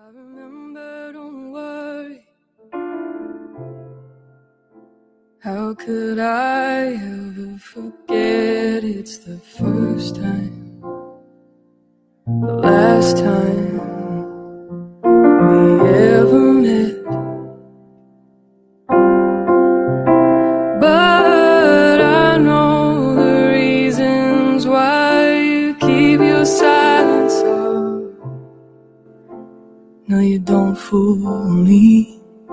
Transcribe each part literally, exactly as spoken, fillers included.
remember, don't worry. How could I ever forget? It's the first time, the last time we ever met. But I know the reasons why you keep your silence up. No, you don't fool me.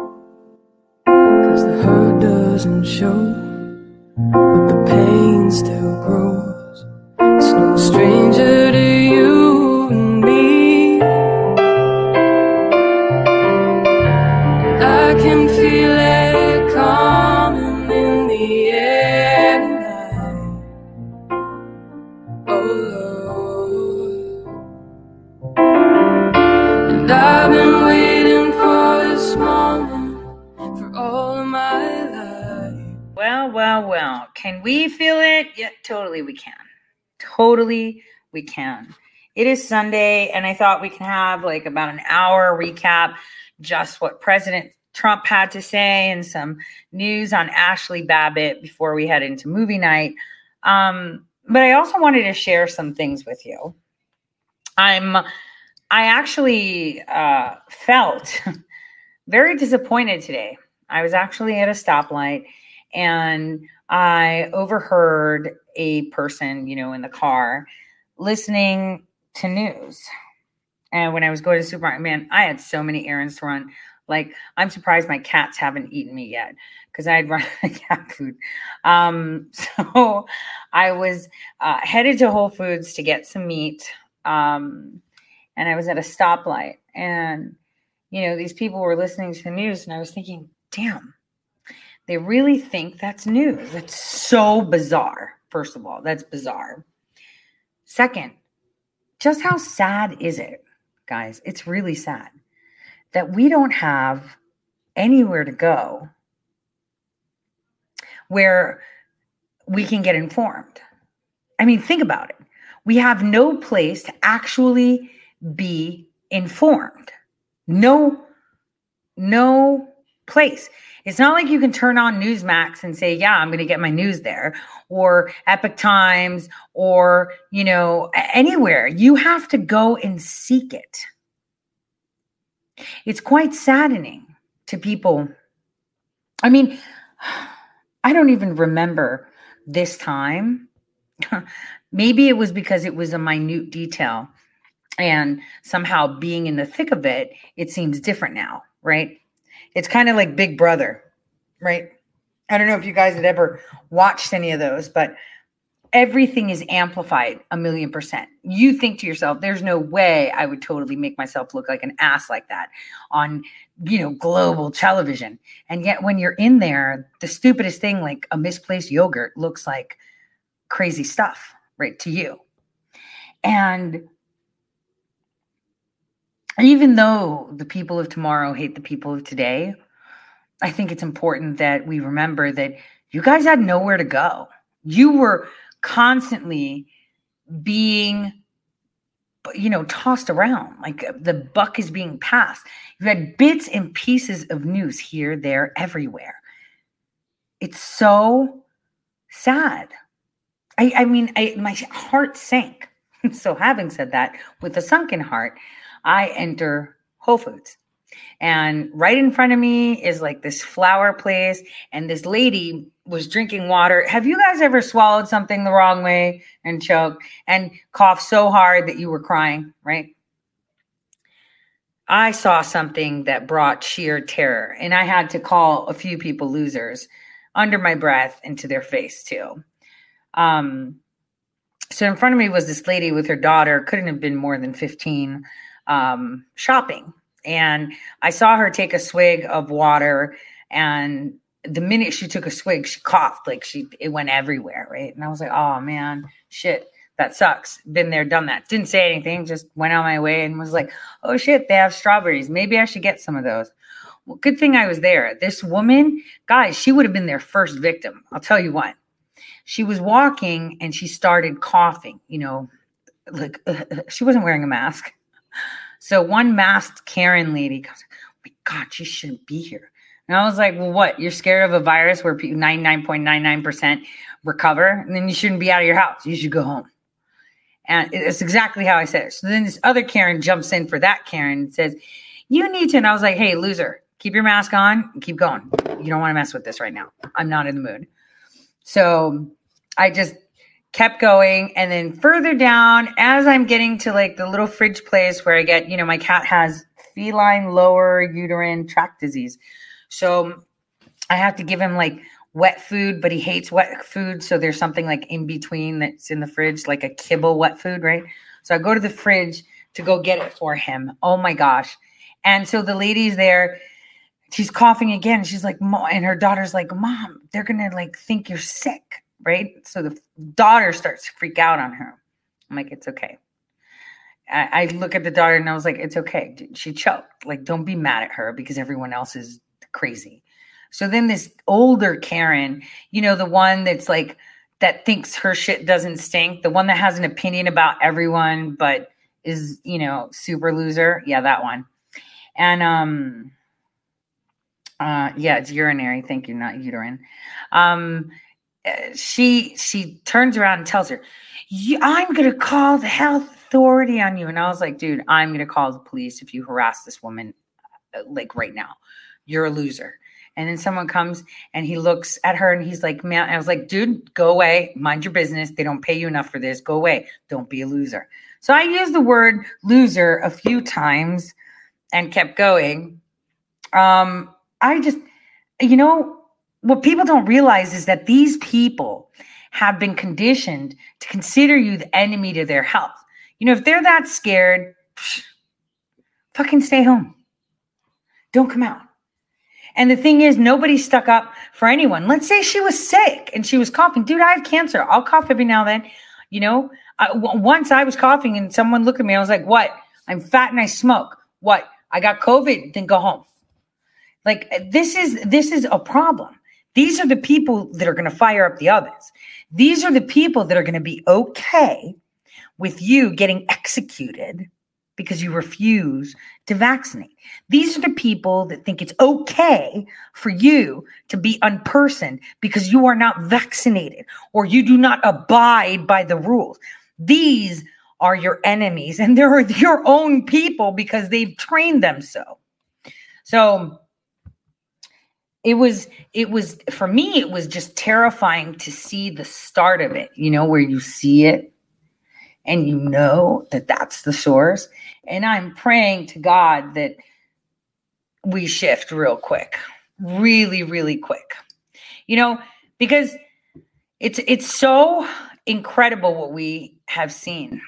The hurt doesn't show, but the pain still grows. It's no stranger to you and me. I can feel it coming in the air tonight. Oh Lord, and I've been waiting for this moment for all of my life. Well, well, well. Can we feel it? Yeah, totally we can. Totally we can. It is Sunday, and I thought we can have like about an hour recap just what President Trump had to say and some news on Ashley Babbitt before we head into movie night. Um, but I also wanted to share some things with you. I'm, I actually uh, felt very disappointed today. I was actually at a stoplight and I overheard a person, you know, in the car listening to news. And when I was going to the supermarket, man, I had so many errands to run. Like, I'm surprised my cats haven't eaten me yet because I had run out of cat food. Um, so I was uh, headed to Whole Foods to get some meat. Um, and I was at a stoplight. And, you know, these people were listening to the news. And I was thinking, damn, they really think that's news. That's so bizarre. First of all, that's bizarre. Second, just how sad is it, guys? It's really sad that we don't have anywhere to go where we can get informed. I mean, think about it. We have no place to actually be informed. No, no place. It's not like you can turn on Newsmax and say, yeah, I'm going to get my news there, or Epic Times, or, you know, anywhere. You have to go and seek it. It's quite saddening to people. I mean, I don't even remember this time. Maybe it was because it was a minute detail, and somehow being in the thick of it, it seems different now, right? It's kind of like Big Brother, right? I don't know if you guys had ever watched any of those, but everything is amplified a million percent. You think to yourself, there's no way I would totally make myself look like an ass like that on, you know, global television. And yet when you're in there, the stupidest thing, like a misplaced yogurt, looks like crazy stuff, right, to you. And even though the people of tomorrow hate the people of today, I think it's important that we remember that you guys had nowhere to go. You were constantly being, you know, tossed around. Like the buck is being passed. You had bits and pieces of news here, there, everywhere. It's so sad. I, I mean, I, my heart sank. So having said that, with a sunken heart, I enter Whole Foods. And right in front of me is like this flower place. And this lady was drinking water. Have you guys ever swallowed something the wrong way and choked and coughed so hard that you were crying, right? I saw something that brought sheer terror. And I had to call a few people losers under my breath into their face too. Um, so in front of me was this lady with her daughter, couldn't have been more than fifteen, um, shopping. And I saw her take a swig of water, and the minute she took a swig, she coughed, like she, it went everywhere. Right. And I was like, oh man, shit, that sucks. Been there, done that. Didn't say anything, just went on my way and was like, oh shit, they have strawberries. Maybe I should get some of those. Well, good thing I was there. This woman, guys, she would have been their first victim. I'll tell you what. She was walking and she started coughing, you know, like uh, she wasn't wearing a mask. So one masked Karen lady goes, oh my God, she shouldn't be here. And I was like, well, what? You're scared of a virus where ninety-nine point nine nine percent recover? And then you shouldn't be out of your house. You should go home. And it's exactly how I said it. So then this other Karen jumps in for that Karen and says, you need to. And I was like, hey, loser, keep your mask on and keep going. You don't want to mess with this right now. I'm not in the mood. So I just kept going. And then further down, as I'm getting to like the little fridge place where I get, you know, my cat has feline lower uterine tract disease. So I have to give him like wet food, but he hates wet food. So there's something like in between that's in the fridge, like a kibble wet food, right? So I go to the fridge to go get it for him. Oh my gosh. And so the lady's there. She's coughing again. She's like, Mom, and her daughter's like, Mom, they're going to like think you're sick, right? So the daughter starts to freak out on her. I'm like, it's okay. I, I look at the daughter and I was like, it's okay. She choked. Like, don't be mad at her because everyone else is crazy. So then this older Karen, you know, the one that's like, that thinks her shit doesn't stink, the one that has an opinion about everyone, but is, you know, super loser. Yeah, that one. And, um, uh, yeah, it's urinary. Thank you. Not uterine. Um, she, she turns around and tells her, I'm going to call the health authority on you. And I was like, dude, I'm going to call the police if you harass this woman, like right now. You're a loser. And then someone comes and he looks at her and he's like, man, I was like, dude, go away. Mind your business. They don't pay you enough for this. Go away. Don't be a loser. So I used the word loser a few times and kept going. Um, I just, you know, what people don't realize is that these people have been conditioned to consider you the enemy to their health. You know, if they're that scared, psh, fucking stay home. Don't come out. And the thing is, nobody stuck up for anyone. Let's say she was sick and she was coughing. Dude, I have cancer. I'll cough every now and then. You know, I, w- once I was coughing and someone looked at me. I was like, what? I'm fat and I smoke. What? I got COVID. Then go home. Like, this is this is a problem. These are the people that are going to fire up the ovens. These are the people that are going to be okay with you getting executed because you refuse to vaccinate. These are the people that think it's okay for you to be unpersoned because you are not vaccinated or you do not abide by the rules. These are your enemies and they're your own people because they've trained them so. So it was, it was, for me, it was just terrifying to see the start of it, you know, where you see it and you know that that's the source. And I'm praying to God that we shift real quick, really, really quick, you know, because it's, it's so incredible what we have seen.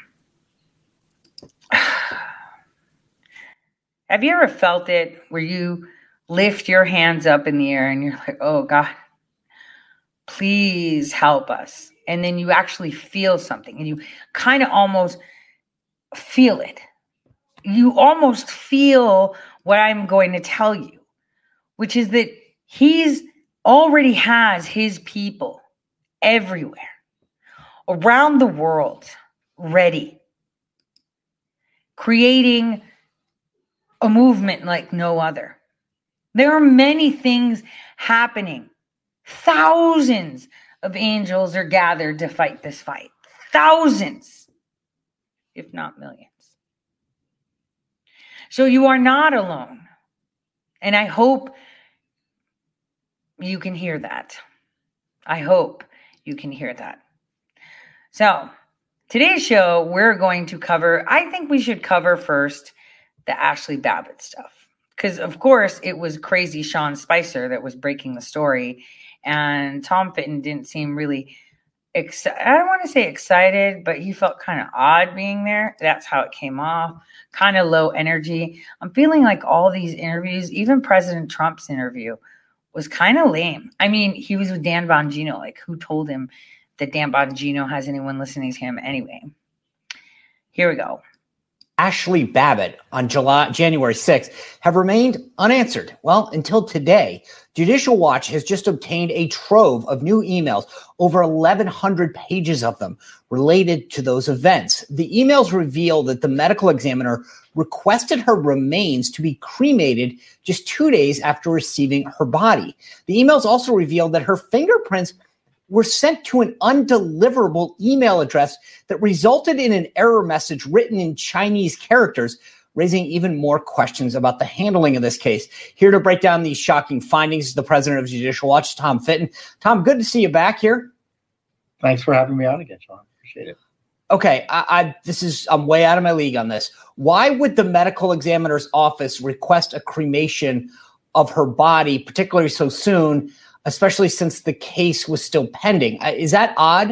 Have you ever felt it where you lift your hands up in the air and you're like, oh God, please help us. And then you actually feel something and you kind of almost feel it. You almost feel what I'm going to tell you, which is that he's already has his people everywhere around the world ready, creating a movement like no other. There are many things happening. Thousands of angels are gathered to fight this fight. Thousands, if not millions. So you are not alone. And I hope you can hear that. I hope you can hear that. So today's show, we're going to cover, I think we should cover first the Ashley Babbitt stuff. Because, of course, it was crazy Sean Spicer that was breaking the story. And Tom Fitton didn't seem really, exci- I don't want to say excited, but he felt kind of odd being there. That's how it came off. Kind of low energy. I'm feeling like all these interviews, even President Trump's interview, was kind of lame. I mean, he was with Dan Bongino. Like, who told him that Dan Bongino has anyone listening to him anyway? Here we go. Ashley Babbitt on July, January sixth have remained unanswered. Well, until today, Judicial Watch has just obtained a trove of new emails, over eleven hundred pages of them related to those events. The emails reveal that the medical examiner requested her remains to be cremated just two days after receiving her body. The emails also revealed that her fingerprints were sent to an undeliverable email address that resulted in an error message written in Chinese characters, raising even more questions about the handling of this case. Here to break down these shocking findings is the president of Judicial Watch, Tom Fitton. Tom, good to see you back here. Thanks for having me on again, Sean. Appreciate it. Okay, I, I this is I'm way out of my league on this. Why would the medical examiner's office request a cremation of her body, particularly so soon, especially since the case was still pending? Is that odd?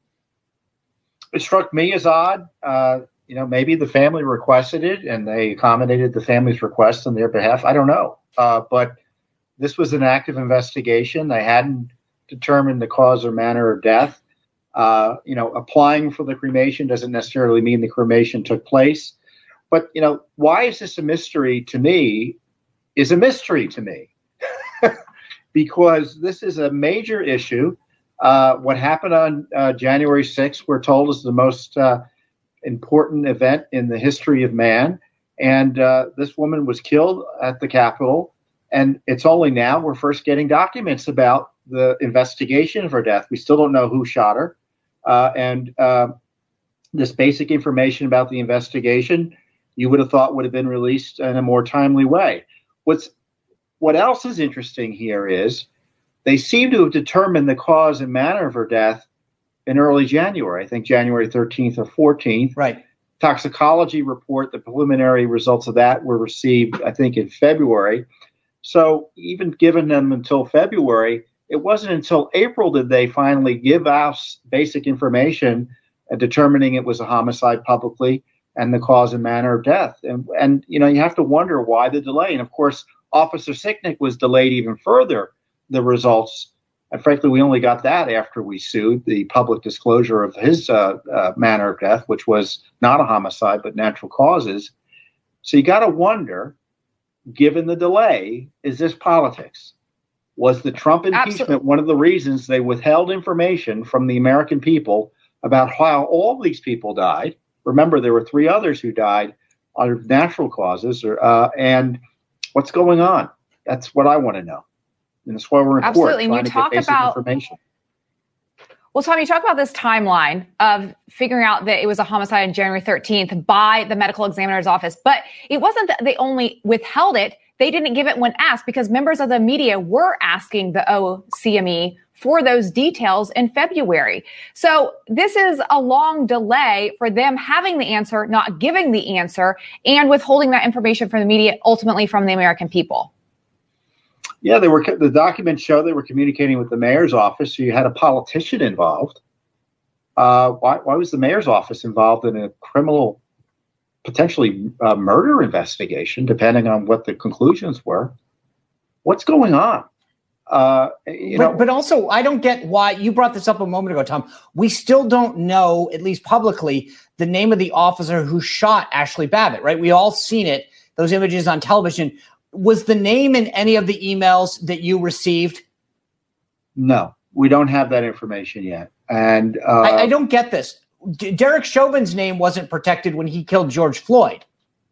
It struck me as odd. Uh, you know, maybe the family requested it and they accommodated the family's request on their behalf. I don't know. Uh, but this was an active investigation. They hadn't determined the cause or manner of death. Uh, you know, applying for the cremation doesn't necessarily mean the cremation took place. But, you know, why is this a mystery to me is a mystery to me. Because this is a major issue. Uh, what happened on uh, January sixth, we're told, is the most uh, important event in the history of man. And uh, this woman was killed at the Capitol. And it's only now we're first getting documents about the investigation of her death. We still don't know who shot her. Uh, and uh, this basic information about the investigation, you would have thought would have been released in a more timely way. What's What else is interesting here is they seem to have determined the cause and manner of her death in early January, I think January thirteenth or fourteenth. Right. Toxicology report, the preliminary results of that were received, I think, in February. So even given them until February, it wasn't until April did they finally give us basic information uh, determining it was a homicide publicly and the cause and manner of death. And, and, you know, you have to wonder why the delay. And of course, Officer Sicknick was delayed even further, the results. And frankly, we only got that after we sued, the public disclosure of his uh, uh, manner of death, which was not a homicide, but natural causes. So you got to wonder, given the delay, is this politics? Was the Trump impeachment Absolutely. one of the reasons they withheld information from the American people about how all these people died? Remember, there were three others who died out of natural causes, or, uh, and what's going on? That's what I want to know. And that's why we're in court Absolutely. And trying you to talk get basic about, information. Well, Tom, you talk about this timeline of figuring out that it was a homicide on January thirteenth by the medical examiner's office. But it wasn't that they only withheld it. They didn't give it when asked because members of the media were asking the O C M E for those details in February. So this is a long delay for them having the answer, not giving the answer, and withholding that information from the media, ultimately from the American people. Yeah, they were. The documents show they were communicating with the mayor's office. So you had a politician involved. Uh, why, why was the mayor's office involved in a criminal, potentially uh, murder investigation, depending on what the conclusions were? What's going on? Uh, you but, know, but also, I don't get why you brought this up a moment ago, Tom. We still don't know, at least publicly, the name of the officer who shot Ashley Babbitt, right? We all seen it, those images on television. Was the name in any of the emails that you received? No, we don't have that information yet. And uh, I, I don't get this. D- Derek Chauvin's name wasn't protected when he killed George Floyd.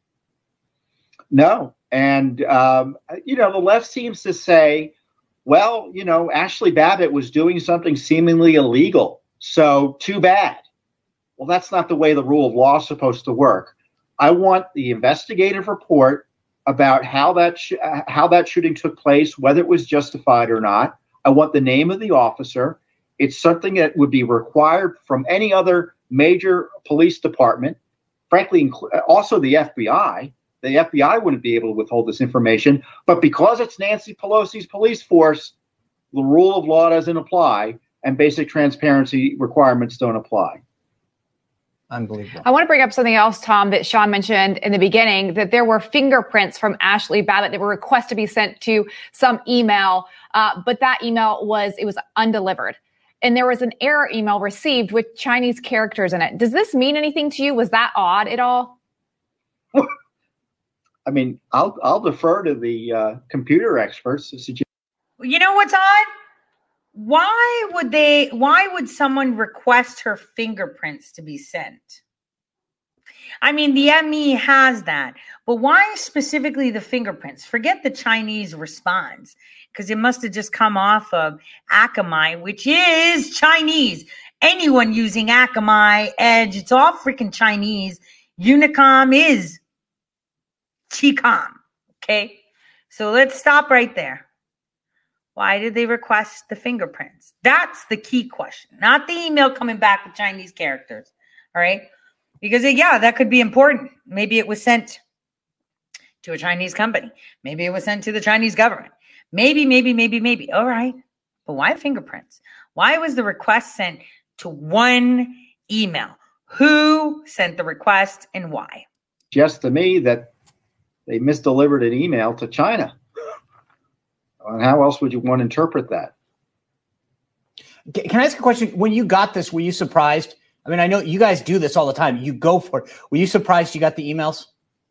No. And, um, you know, the left seems to say, well, you know, Ashley Babbitt was doing something seemingly illegal, so too bad. Well, that's not the way the rule of law is supposed to work. I want the investigative report about how that sh- how that shooting took place, whether it was justified or not. I want the name of the officer. It's something that would be required from any other major police department. Frankly, inc- also the F B I. The F B I wouldn't be able to withhold this information. But because it's Nancy Pelosi's police force, the rule of law doesn't apply, and basic transparency requirements don't apply. Unbelievable. I want to bring up something else, Tom, that Sean mentioned in the beginning, that there were fingerprints from Ashley Babbitt that were requested to be sent to some email, uh, but that email was, it was undelivered. And there was an error email received with Chinese characters in it. Does this mean anything to you? Was that odd at all? I mean, I'll I'll defer to the uh, computer experts. You know what's odd? Why would they? Why would someone request her fingerprints to be sent? I mean, the M E has that, but why specifically the fingerprints? Forget the Chinese response, because it must have just come off of Akamai, which is Chinese. Anyone using Akamai, Edge, it's all freaking Chinese. Unicom is Chicom. Okay, so let's stop right there. Why did they request the fingerprints? That's the key question, not the email coming back with Chinese characters. All right. Because, yeah, that could be important. Maybe it was sent to a Chinese company. Maybe it was sent to the Chinese government. Maybe, maybe, maybe, maybe. All right. But why fingerprints? Why was the request sent to one email? Who sent the request and why? Just to me that they misdelivered an email to China. And how else would you want to interpret that? Can I ask a question? When you got this, were you surprised? I mean, I know you guys do this all the time. You go for it. Were you surprised you got the emails?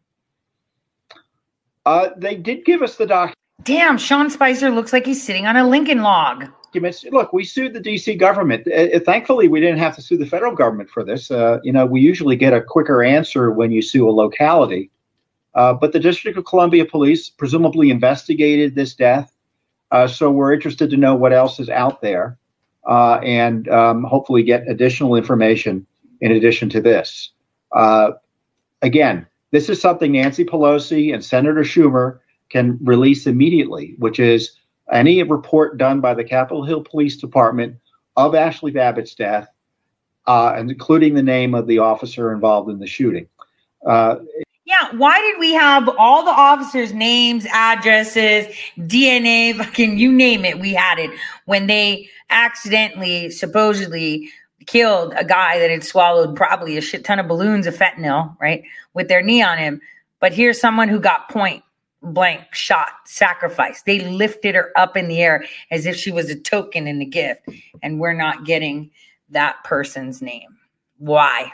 Uh, they did give us the doc. Damn, Sean Spicer looks like he's sitting on a Lincoln log. Look, we sued the D C government. Uh, thankfully, we didn't have to sue the federal government for this. Uh, you know, we usually get a quicker answer when you sue a locality. Uh, but the District of Columbia Police presumably investigated this death. Uh, so we're interested to know what else is out there. Uh, and um, hopefully get additional information in addition to this. Uh, again, this is something Nancy Pelosi and Senator Schumer can release immediately, which is any report done by the Capitol Hill Police Department of Ashley Babbitt's death, uh, and including the name of the officer involved in the shooting. Uh, Yeah, why did we have all the officers' names, addresses, D N A, fucking you name it, we had it when they accidentally, supposedly killed a guy that had swallowed probably a shit ton of balloons of fentanyl, right, with their knee on him. But here's someone who got point blank shot, sacrificed. They lifted her up in the air as if she was a token in the gift, and we're not getting that person's name. Why?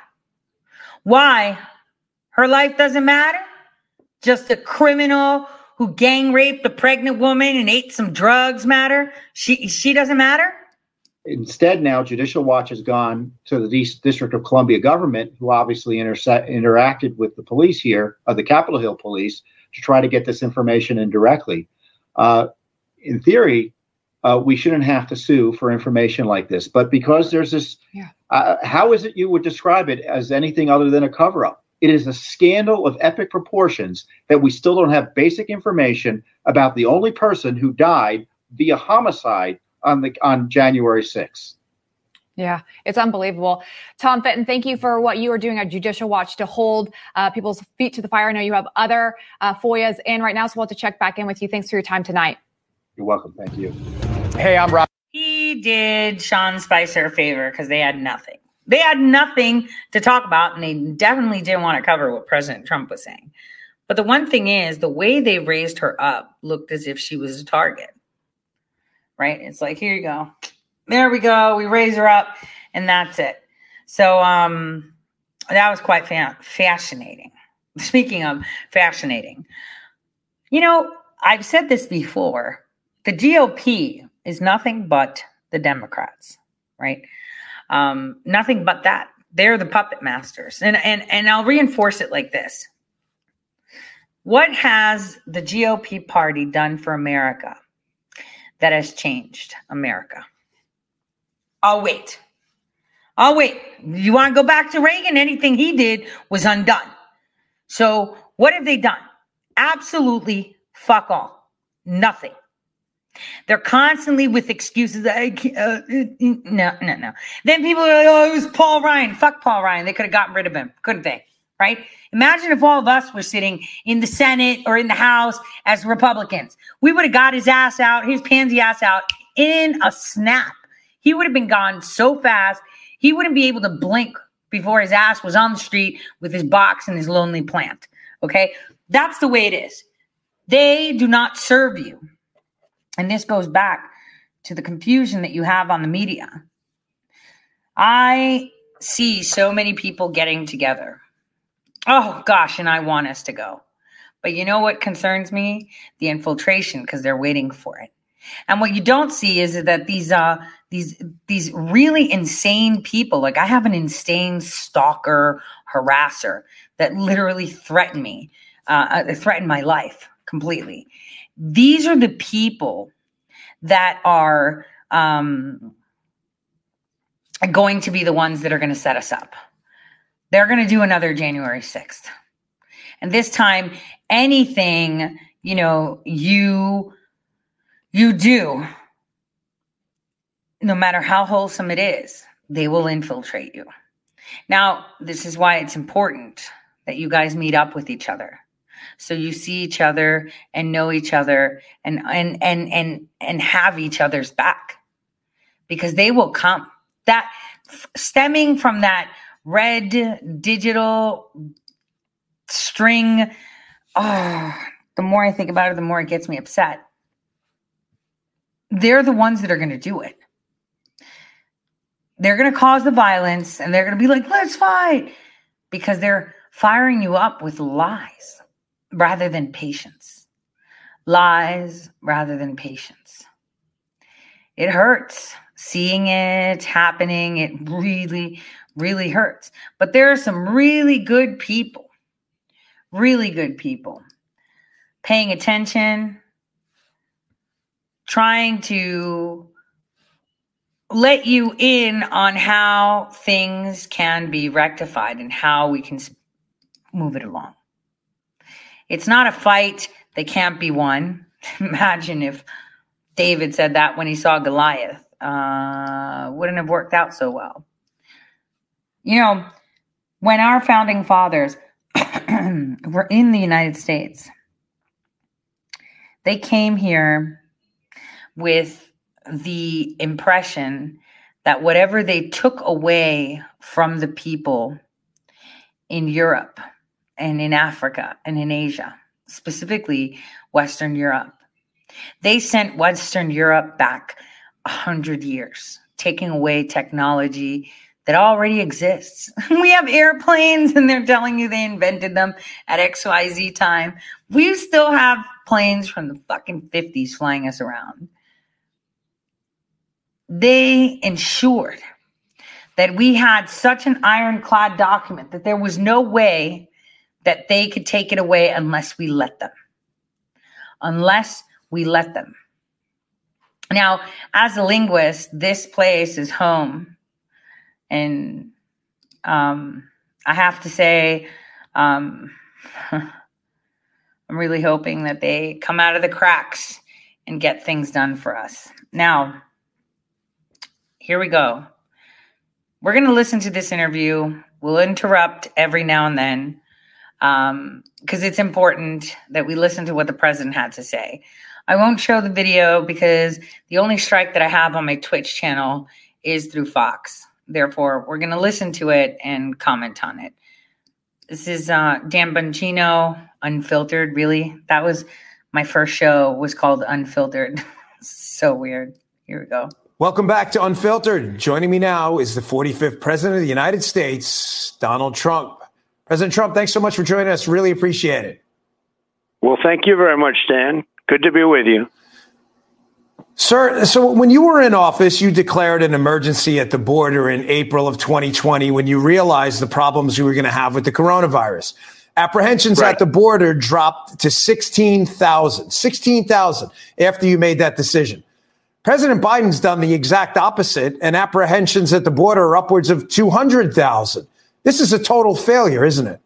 Why? Her life doesn't matter? Just a criminal who gang raped a pregnant woman and ate some drugs matter? She she doesn't matter? Instead, now Judicial Watch has gone to the D- District of Columbia government, who obviously interse- interacted with the police here, uh, the Capitol Hill Police, to try to get this information in directly. Uh, in theory, uh, we shouldn't have to sue for information like this. But because there's this, yeah. uh, how is it you would describe it as anything other than a cover-up? It is a scandal of epic proportions that we still don't have basic information about the only person who died via homicide on the on January sixth. Yeah, it's unbelievable. Tom Fitton, thank you for what you are doing at Judicial Watch to hold uh, people's feet to the fire. I know you have other uh, F O I As in right now, so we'll have to check back in with you. Thanks for your time tonight. You're welcome. Thank you. Hey, I'm Rob. He did Sean Spicer a favor because they had nothing. They had nothing to talk about, and they definitely didn't want to cover what President Trump was saying. But the one thing is, the way they raised her up looked as if she was a target, right? It's like, here you go. There we go. We raise her up, and that's it. So um, that was quite fa- fascinating. Speaking of fascinating, you know, I've said this before. The G O P is nothing but the Democrats, right? Um, nothing but that. They're the puppet masters. And, and, and I'll reinforce it like this. What has the G O P party done for America that has changed America? I'll wait. I'll wait. You want to go back to Reagan? Anything he did was undone. So what have they done? Absolutely fuck all. Nothing. They're constantly with excuses. I can't, uh, no, no, no. Then people are like, oh, it was Paul Ryan. Fuck Paul Ryan. They could have gotten rid of him, couldn't they? Right? Imagine if all of us were sitting in the Senate or in the House as Republicans. We would have got his ass out, his pansy ass out in a snap. He would have been gone so fast, he wouldn't be able to blink before his ass was on the street with his box and his lonely plant. Okay? That's the way it is. They do not serve you. And this goes back to the confusion that you have on the media. I see so many people getting together Oh, gosh, and I want us to go. But you know what concerns me? The infiltration, because they're waiting for it. And what you don't see is that these uh, these these really insane people, like I have an insane stalker harasser that literally threatened me, uh, threatened my life completely. These are the people that are um, going to be the ones that are going to set us up. They're going to do another January sixth. And this time, anything, you know, you, you do, no matter how wholesome it is, they will infiltrate you. Now, this is why it's important that you guys meet up with each other. So you see each other and know each other and, and, and, and, and have each other's back, because they will come. That stemming from that red digital string. Oh, the more I think about it, the more it gets me upset. They're the ones that are going to do it. They're going to cause the violence and they're going to be like, let's fight, because they're firing you up with lies rather than patience. Lies rather than patience. It hurts seeing it happening. It really, really hurts. But there are some really good people, really good people paying attention, trying to let you in on how things can be rectified and how we can move it along. It's not a fight that can't be won. Imagine if David said that when he saw Goliath. Uh, wouldn't have worked out so well. You know, when our founding fathers were in the United States, they came here with the impression that whatever they took away from the people in Europe and in Africa and in Asia, specifically Western Europe, they sent Western Europe back a hundred years, taking away technology that already exists. We have airplanes and they're telling you they invented them at X Y Z time. We still have planes from the fucking fifties flying us around. They ensured that we had such an ironclad document that there was no way that they could take it away unless we let them. Unless we let them. Now, as a linguist, this place is home. And um, I have to say, um, I'm really hoping that they come out of the cracks and get things done for us. Now, here we go. We're going to listen to this interview. We'll interrupt every now and then um, because it's important that we listen to what the president had to say. I won't show the video because the only strike that I have on my Twitch channel is through Fox. Therefore, we're going to listen to it and comment on it. This is uh, Dan Bongino, Unfiltered. Really, that was my first show. Was called Unfiltered. So weird. Here we go. Welcome back to Unfiltered. Joining me now is the forty-fifth President of the United States, Donald Trump. President Trump, thanks so much for joining us. Really appreciate it. Well, thank you very much, Dan. Good to be with you. Sir, so when you were in office, you declared an emergency at the border in April of twenty twenty when you realized the problems you were going to have with the coronavirus. Apprehensions right. at the border dropped to sixteen thousand. sixteen thousand after you made that decision. President Biden's done the exact opposite, and apprehensions at the border are upwards of two hundred thousand. This is a total failure, isn't it?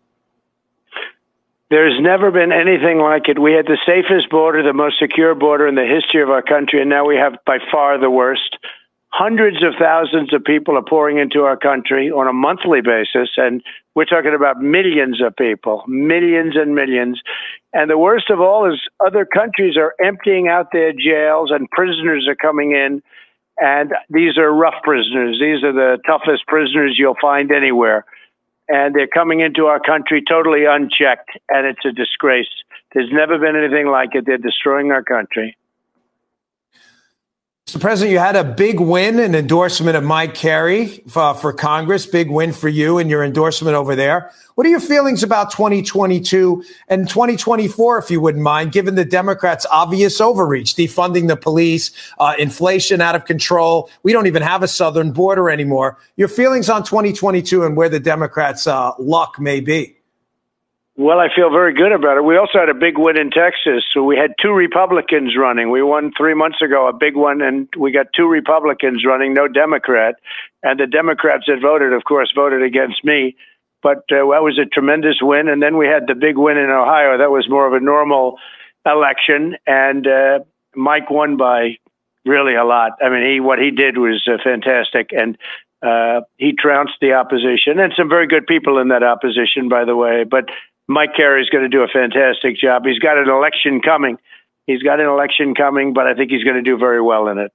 There's never been anything like it. We had the safest border, the most secure border in the history of our country, and now we have by far the worst. Hundreds of thousands of people are pouring into our country on a monthly basis, and we're talking about millions of people, millions and millions. And the worst of all is other countries are emptying out their jails and prisoners are coming in, and these are rough prisoners. These are the toughest prisoners you'll find anywhere. And they're coming into our country totally unchecked, and it's a disgrace. There's never been anything like it. They're destroying our country. Mister President, you had a big win, an endorsement of Mike Carey for, for Congress. Big win for you and your endorsement over there. What are your feelings about twenty twenty-two and twenty twenty-four, if you wouldn't mind, given the Democrats' obvious overreach, defunding the police, uh, inflation out of control? We don't even have a southern border anymore. Your feelings on twenty twenty-two and where the Democrats' uh, luck may be? Well, I feel very good about it. We also had a big win in Texas. So we had two Republicans running. We won three months ago, a big one, and we got two Republicans running, no Democrat. And the Democrats that voted, of course, voted against me. But uh, that was a tremendous win. And then we had the big win in Ohio. That was more of a normal election. And uh, Mike won by really a lot. I mean, he what he did was uh, fantastic. And uh, he trounced the opposition. And some very good people in that opposition, by the way. But Mike Carey is going to do a fantastic job. He's got an election coming. He's got an election coming, but I think he's going to do very well in it.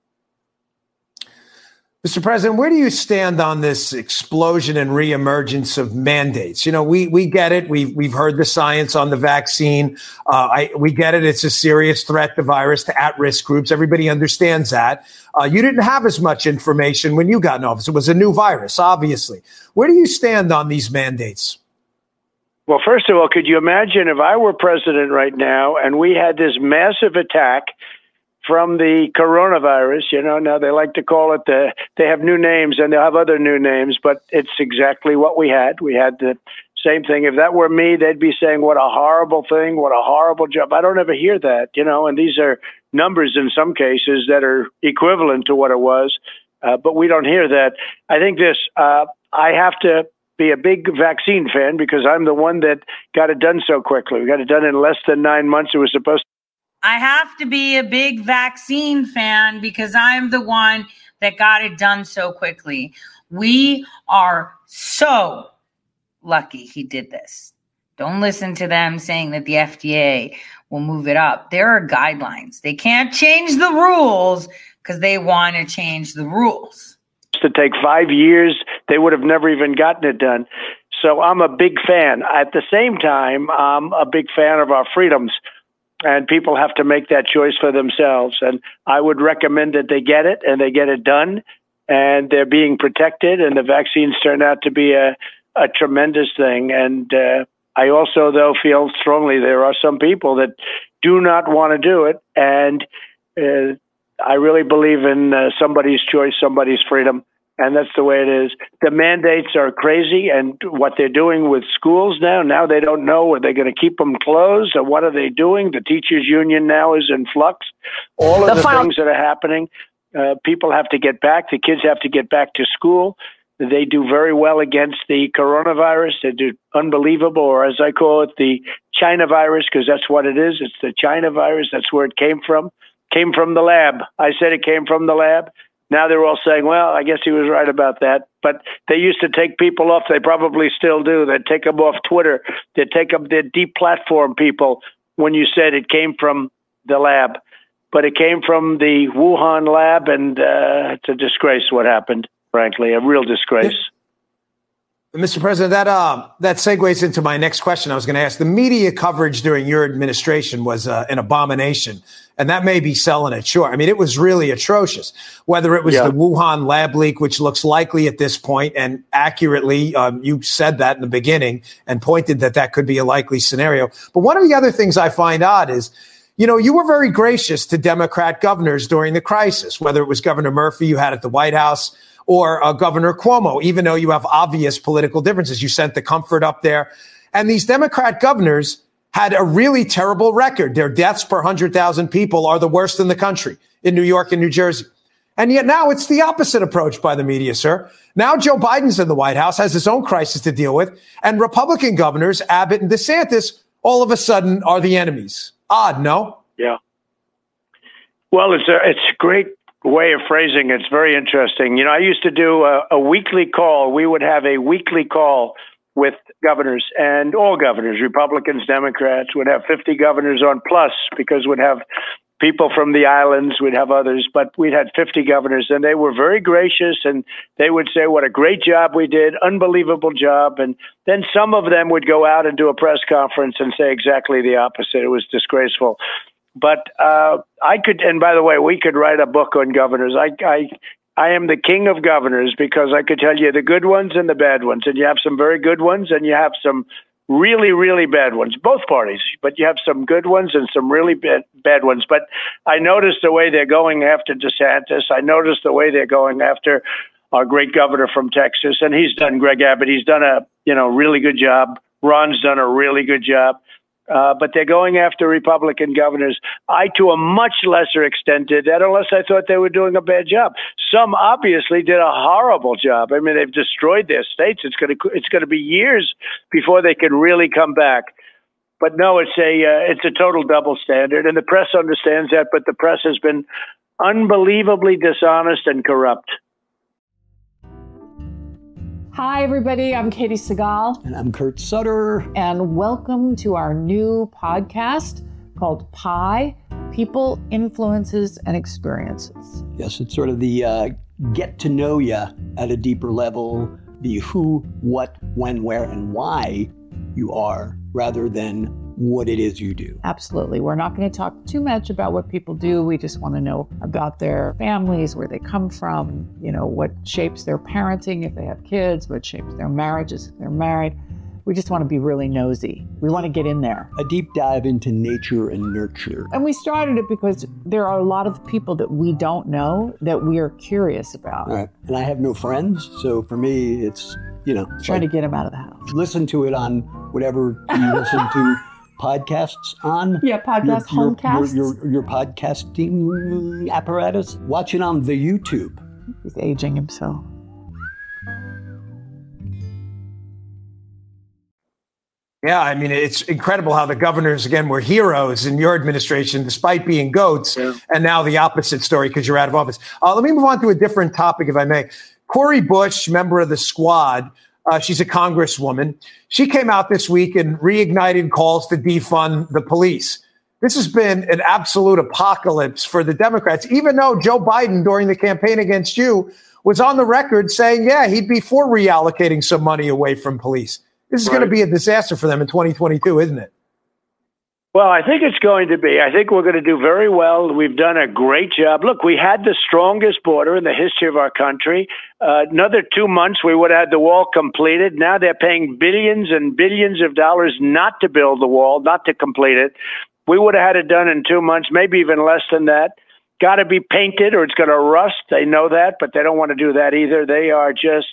Mister President, where do you stand on this explosion and reemergence of mandates? You know, we we get it. We've we've heard the science on the vaccine. Uh, I, we get it. It's a serious threat, the virus, to at-risk groups. Everybody understands that. Uh, you didn't have as much information when you got in office. It was a new virus, obviously. Where do you stand on these mandates? Well, first of all, could you imagine if I were president right now and we had this massive attack from the coronavirus? You know, now they like to call it the, they have new names and they'll have other new names, but it's exactly what we had. We had the same thing. If that were me, they'd be saying, what a horrible thing, what a horrible job. I don't ever hear that, you know, and these are numbers in some cases that are equivalent to what it was, uh, but we don't hear that. I think this, uh, I have to be a big vaccine fan because I'm the one that got it done so quickly. We got it done in less than nine months. It was supposed to. I have to be a big vaccine fan because I'm the one that got it done so quickly. We are so lucky he did this. Don't listen to them saying that the F D A will move it up. There are guidelines. They can't change the rules because they want to change the rules. To take five years, they would have never even gotten it done. So I'm a big fan. At the same time, I'm a big fan of our freedoms, and people have to make that choice for themselves. And I would recommend that they get it and they get it done, and they're being protected, and the vaccines turn out to be a, a tremendous thing. And uh, I also, though, feel strongly there are some people that do not want to do it, and uh, I really believe in uh, somebody's choice, somebody's freedom, and that's the way it is. The mandates are crazy, and what they're doing with schools now, now they don't know, are they going to keep them closed, or what are they doing? The teachers' union now is in flux. All of the, the final- things that are happening, uh, people have to get back. The kids have to get back to school. They do very well against the coronavirus. They do unbelievable, or as I call it, the China virus, because that's what it is. It's the China virus. That's where it came from. Came from the lab. I said it came from the lab. Now they're all saying, well, I guess he was right about that. But they used to take people off. They probably still do. They'd take them off Twitter. They'd take them, they'd deplatform people when you said it came from the lab. But it came from the Wuhan lab, and uh, it's a disgrace what happened, frankly, a real disgrace. Mister President, that uh, that segues into my next question I was going to ask. The media coverage during your administration was uh, an abomination, and that may be selling it short. I mean, it was really atrocious, whether it was yeah. the Wuhan lab leak, which looks likely at this point, and accurately, um, you said that in the beginning and pointed that that could be a likely scenario. But one of the other things I find odd is, you know, you were very gracious to Democrat governors during the crisis, whether it was Governor Murphy you had at the White House, or uh, Governor Cuomo, even though you have obvious political differences. You sent the comfort up there. And these Democrat governors had a really terrible record. Their deaths per one hundred thousand people are the worst in the country in New York and New Jersey. And yet now it's the opposite approach by the media, sir. Now Joe Biden's in the White House, has his own crisis to deal with, and Republican governors, Abbott and DeSantis, all of a sudden are the enemies. Odd, no? Yeah. Well, it's a, it's great way of phrasing. It's very interesting. You know, I used to do a, a weekly call. We would have a weekly call with governors, and all governors, Republicans, Democrats, would have fifty governors on plus, because we'd have people from the islands, we'd have others, but we'd had fifty governors, and they were very gracious, and they would say what a great job we did, unbelievable job. And then some of them would go out and do a press conference and say exactly the opposite. It was disgraceful. But uh, I could, and by the way, we could write a book on governors. I, I, I am the king of governors because I could tell you the good ones and the bad ones. And you have some very good ones and you have some really, really bad ones, both parties. But you have some good ones and some really bad, bad ones. But I noticed the way they're going after DeSantis. I noticed the way they're going after our great governor from Texas. And he's done, Greg Abbott, he's done a you know really good job. Ron's done a really good job. Uh, but they're going after Republican governors. I, to a much lesser extent, did that, unless I thought they were doing a bad job. Some obviously did a horrible job. I mean, they've destroyed their states. It's going to it's going to be years before they can really come back. But no, it's a uh, it's a total double standard, and the press understands that. But the press has been unbelievably dishonest and corrupt. Hi, everybody. I'm Katie Segal. And I'm Kurt Sutter. And welcome to our new podcast called Pi, People, Influences, and Experiences. Yes, it's sort of the uh, get to know you at a deeper level, the who, what, when, where, and why you are, rather than what it is you do. Absolutely. We're not going to talk too much about what people do. We just want to know about their families, where they come from, you know, what shapes their parenting if they have kids, what shapes their marriages if they're married. We just want to be really nosy. We want to get in there. A deep dive into nature and nurture. And we started it because there are a lot of people that we don't know that we are curious about. All right. And I have no friends. So for me, it's, you know. Trying like, to get them out of the house. Listen to it on whatever you listen to. Podcasts on? Yeah, podcast, your, homecasts. Your, your, your podcasting apparatus. Watch it on the YouTube. He's aging himself. Yeah, I mean, it's incredible how the governors, again, were heroes in your administration, despite being goats. Yeah. And now the opposite story because you're out of office. Uh, let me move on to a different topic, if I may. Cori Bush, member of the Squad, Uh, she's a congresswoman. She came out this week and reignited calls to defund the police. This has been an absolute apocalypse for the Democrats, even though Joe Biden, during the campaign against you, was on the record saying, yeah, he'd be for reallocating some money away from police. This is right. going to be a disaster for them in twenty twenty-two, isn't it? Well, I think it's going to be. I think we're going to do very well. We've done a great job. Look, we had the strongest border in the history of our country. Uh, another two months, we would have had the wall completed. Now they're paying billions and billions of dollars not to build the wall, not to complete it. We would have had it done in two months, maybe even less than that. Got to be painted or it's going to rust. They know that, but they don't want to do that either. They are just...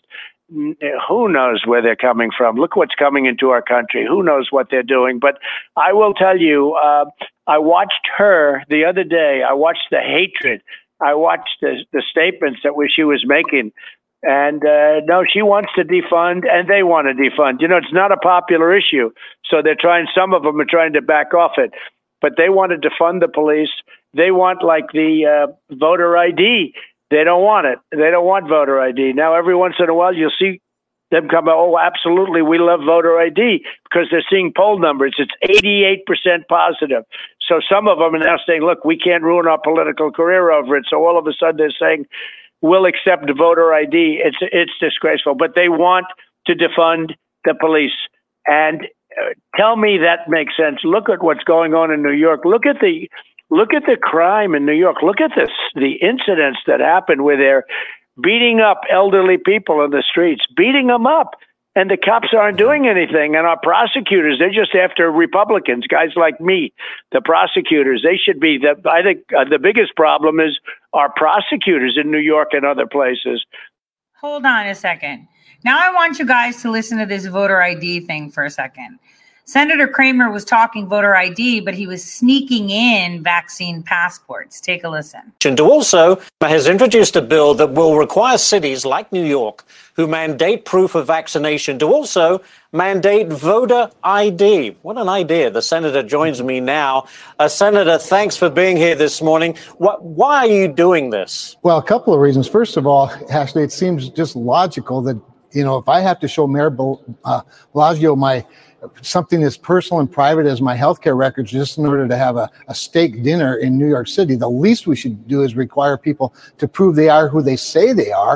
who knows where they're coming from? Look what's coming into our country. Who knows what they're doing? But I will tell you, uh, I watched her the other day. I watched the hatred. I watched the, the statements that she was making. And uh, no, she wants to defund and they want to defund. You know, it's not a popular issue. So they're trying, some of them are trying to back off it. But they want to defund the police. They want like the uh, voter I D. They don't want it. They don't want voter I D. Now, every once in a while, you'll see them come out, oh, absolutely, we love voter I D, because they're seeing poll numbers. It's eighty-eight percent positive. So some of them are now saying, look, we can't ruin our political career over it. So all of a sudden they're saying, we'll accept voter I D. It's, it's disgraceful. But they want to defund the police. And uh, tell me that makes sense. Look at what's going on in New York. Look at the... Look at the crime in New York. Look at this, the incidents that happened where they're beating up elderly people in the streets, beating them up. And the cops aren't doing anything. And our prosecutors, they're just after Republicans, guys like me, the prosecutors. They should be, the, I think uh, the biggest problem is our prosecutors in New York and other places. Hold on a second. Now I want you guys to listen to this voter I D thing for a second. Senator Kramer was talking voter I D, but he was sneaking in vaccine passports. Take a listen. And also has introduced a bill that will require cities like New York, who mandate proof of vaccination, to also mandate voter I D. What an idea. The senator joins me now. Uh, Senator, thanks for being here this morning. What, why are you doing this? Well, a couple of reasons. First of all, Ashley, it seems just logical that, you know, if I have to show Mayor uh, Blasio my something as personal and private as my healthcare records just in order to have a, a steak dinner in New York City, the least we should do is require people to prove they are who they say they are.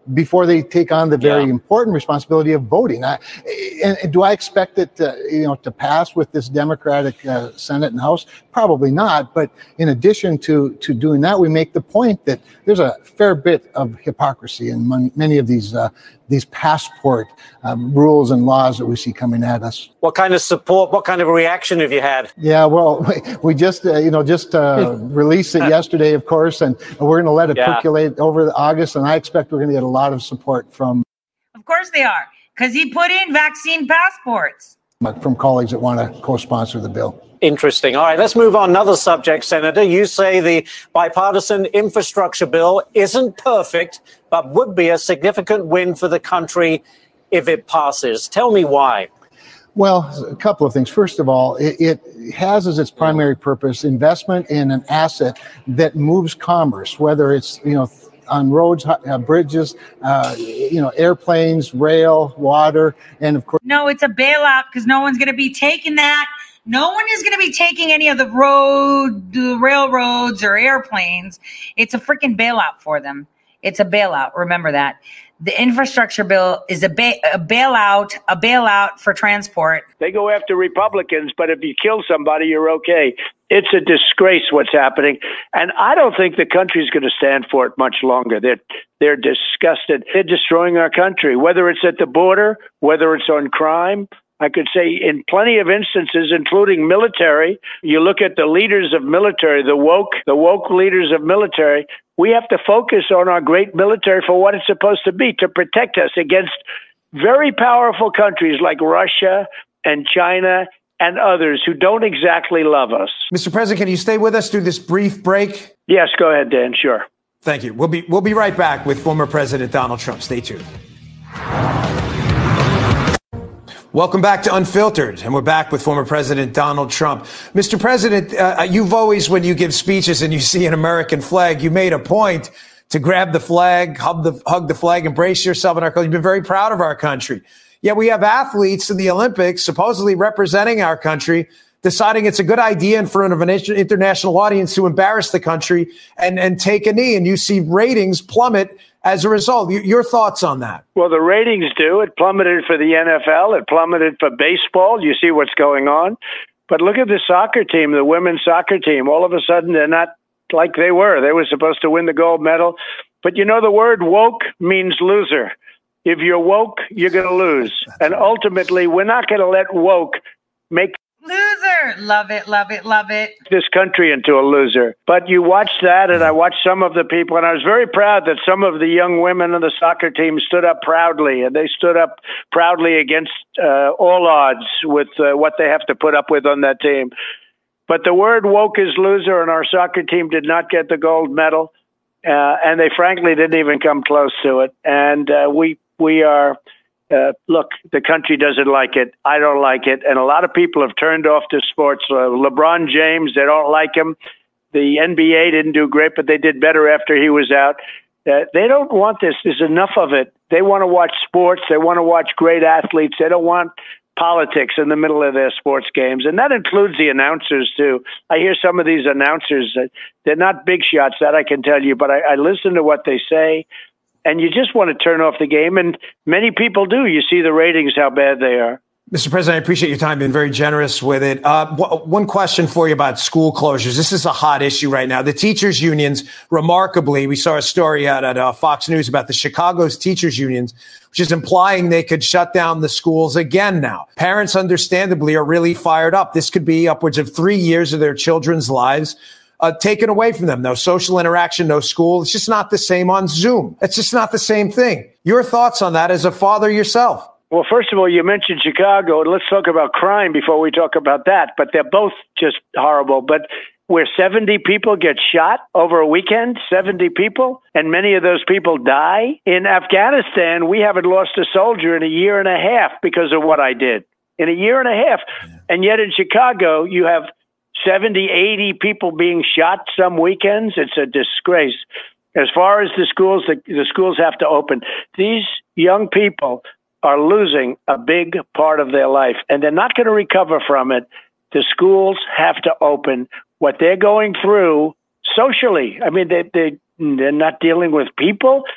before they take on the very Yeah. important responsibility of voting. I, and, and do I expect it, uh, you know, to pass with this Democratic uh, Senate and House? Probably not. But in addition to to doing that, we make the point that there's a fair bit of hypocrisy in many, many of these uh, these passport um, rules and laws that we see coming at us. What kind of support, what kind of reaction have you had? Yeah, well, we just, uh, you know, just uh, released it yesterday, of course, and we're going to let it Yeah. percolate over the August, and I expect we're going to get a lot of support from Of course they are, because he put in vaccine passports. from colleagues that want to co-sponsor the bill. Interesting. All right, let's move on. Another subject, Senator. You say the bipartisan infrastructure bill isn't perfect, but would be a significant win for the country if it passes. Tell me why. Well, a couple of things. First of all, it, it has as its primary purpose investment in an asset that moves commerce, whether it's, you know, on roads, uh, bridges, uh, you know, airplanes, rail, water, and of course. No, it's a bailout because no one's going to be taking that. No one is going to be taking any of the road, the railroads or airplanes. It's a freaking bailout for them. It's a bailout. Remember that. The infrastructure bill is a, ba- a bailout, a bailout for transport. They go after Republicans, but if you kill somebody, you're okay. It's a disgrace what's happening. And I don't think the country's going to stand for it much longer. They're, they're disgusted. They're destroying our country, whether it's at the border, whether it's on crime. I could say in plenty of instances, including military, you look at the leaders of military, the woke, the woke leaders of military, we have to focus on our great military for what it's supposed to be, to protect us against very powerful countries like Russia and China and others who don't exactly love us. Mister President, can you stay with us through this brief break? Yes, go ahead, Dan. Sure. Thank you. We'll be we'll be right back with former President Donald Trump. Stay tuned. Welcome back to Unfiltered, and we're back with former President Donald Trump. Mister President, uh, you've always, when you give speeches and you see an American flag, you made a point to grab the flag, hug the, hug the flag, embrace yourself in our country. You've been very proud of our country. Yet we have athletes in the Olympics supposedly representing our country, deciding it's a good idea in front of an international audience to embarrass the country and, and take a knee. And you see ratings plummet as a result. Your thoughts on that? Well, the ratings do. It plummeted for the N F L. It plummeted for baseball. You see what's going on. But look at the soccer team, the women's soccer team. All of a sudden, they're not like they were. They were supposed to win the gold medal. But you know, the word woke means loser. If you're woke, you're going to lose. And ultimately, we're not going to let woke make Loser. Love it, love it, love it. this country into a loser. But you watch that, and I watched some of the people, and I was very proud that some of the young women on the soccer team stood up proudly, and they stood up proudly against uh, all odds with uh, what they have to put up with on that team. But the word woke is loser, and our soccer team did not get the gold medal, uh, and they frankly didn't even come close to it. And uh, we we are... Uh, look, the country doesn't like it. I don't like it. And a lot of people have turned off to sports. Uh, LeBron James, they don't like him. The N B A didn't do great, but they did better after he was out. Uh, they don't want this. There's enough of it. They want to watch sports. They want to watch great athletes. They don't want politics in the middle of their sports games. And that includes the announcers, too. I hear some of these announcers, uh, they're not big shots, that I can tell you, but I, I listen to what they say. And you just want to turn off the game. And many people do. You see the ratings, how bad they are. Mister President, I appreciate your time. Been very generous with it. Uh, w- one question for you about school closures. This is a hot issue right now. The teachers unions, remarkably, we saw a story out at uh, Fox News about the Chicago's teachers unions, which is implying they could shut down the schools again now. Parents, understandably, are really fired up. This could be upwards of three years of their children's lives Uh, taken away from them. No social interaction, no school. It's just not the same on Zoom. It's just not the same thing. Your thoughts on that as a father yourself? Well, first of all, you mentioned Chicago. Let's talk about crime before we talk about that. But they're both just horrible. But where seventy people get shot over a weekend, seventy people, and many of those people die. In Afghanistan, we haven't lost a soldier in a year and a half because of what I did. In a year and a half. Yeah. And yet in Chicago, you have seventy, eighty people being shot some weekends. It's a disgrace. As far as the schools, the, the schools have to open. These young people are losing a big part of their life, and they're not going to recover from it. The schools have to open. What they're going through socially, I mean, they, they, they're not dealing with people.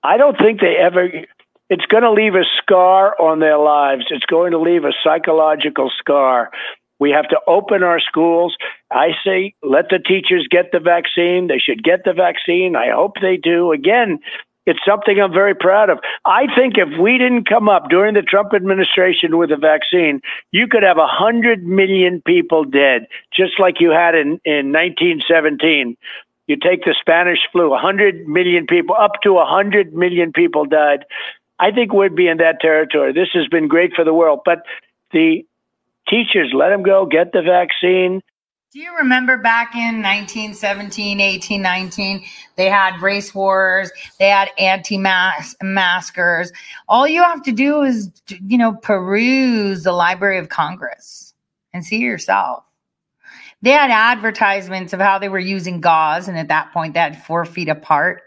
I don't think they ever, it's going to leave a scar on their lives. It's going to leave a psychological scar. We have to open our schools. I say, let the teachers get the vaccine. They should get the vaccine. I hope they do. Again, it's something I'm very proud of. I think if we didn't come up during the Trump administration with a vaccine, you could have one hundred million people dead, just like you had in, in nineteen seventeen. You take the Spanish flu, one hundred million people, up to one hundred million people died. I think we'd be in that territory. This has been great for the world. But the teachers, let them go, get the vaccine. Do you remember back in nineteen seventeen, eighteen, nineteen, they had race wars, they had anti-maskers. All you have to do is, you know, peruse the Library of Congress and see yourself. They had advertisements of how they were using gauze, and at that point they had four feet apart.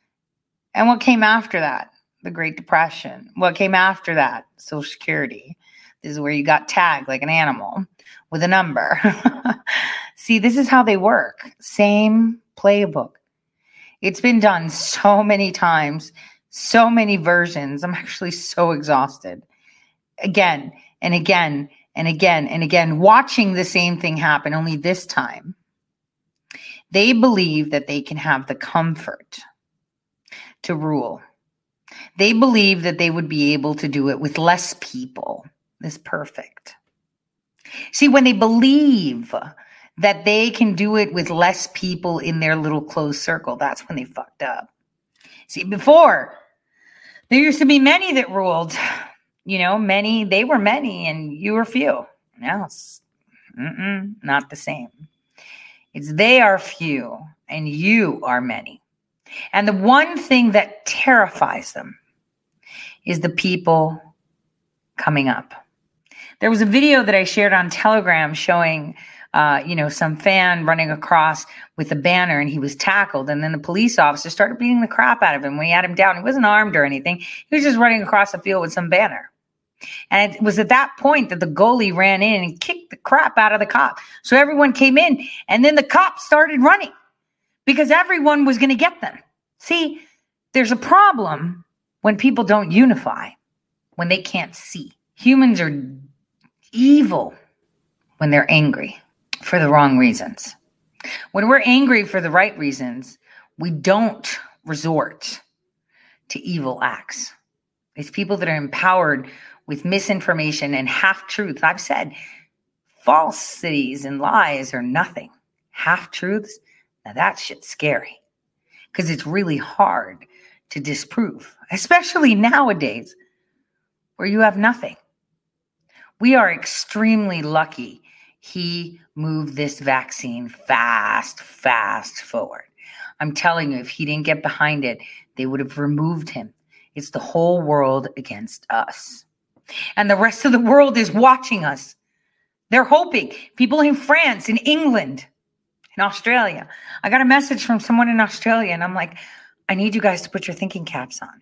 And what came after that? The Great Depression. What came after that? Social Security. This is where you got tagged like an animal with a number. See, this is how they work. Same playbook. It's been done so many times, so many versions. I'm actually so exhausted. Again and again and again and again, watching the same thing happen, only this time. They believe that they can have the comfort to rule. They believe that they would be able to do it with less people. Is perfect. See, when they believe that they can do it with less people in their little closed circle, that's when they fucked up. See, before, there used to be many that ruled. You know, many, they were many and you were few. Now it's mm-mm, not the same. It's they are few and you are many. And the one thing that terrifies them is the people coming up. There was a video that I shared on Telegram showing, uh, you know, some fan running across with a banner and he was tackled. And then the police officer started beating the crap out of him when he had him down. He wasn't armed or anything. He was just running across the field with some banner. And it was at that point that the goalie ran in and kicked the crap out of the cop. So everyone came in and then the cops started running because everyone was going to get them. See, there's a problem when people don't unify, when they can't see. Humans are evil when they're angry for the wrong reasons. When we're angry for the right reasons, we don't resort to evil acts. It's people that are empowered with misinformation and half-truths. I've said falsities and lies are nothing. Half-truths, now that shit's scary because it's really hard to disprove, especially nowadays where you have nothing. We are extremely lucky he moved this vaccine fast, fast forward. I'm telling you, if he didn't get behind it, they would have removed him. It's the whole world against us. And the rest of the world is watching us. They're hoping. People in France, in England, in Australia. I got a message from someone in Australia, and I'm like, I need you guys to put your thinking caps on.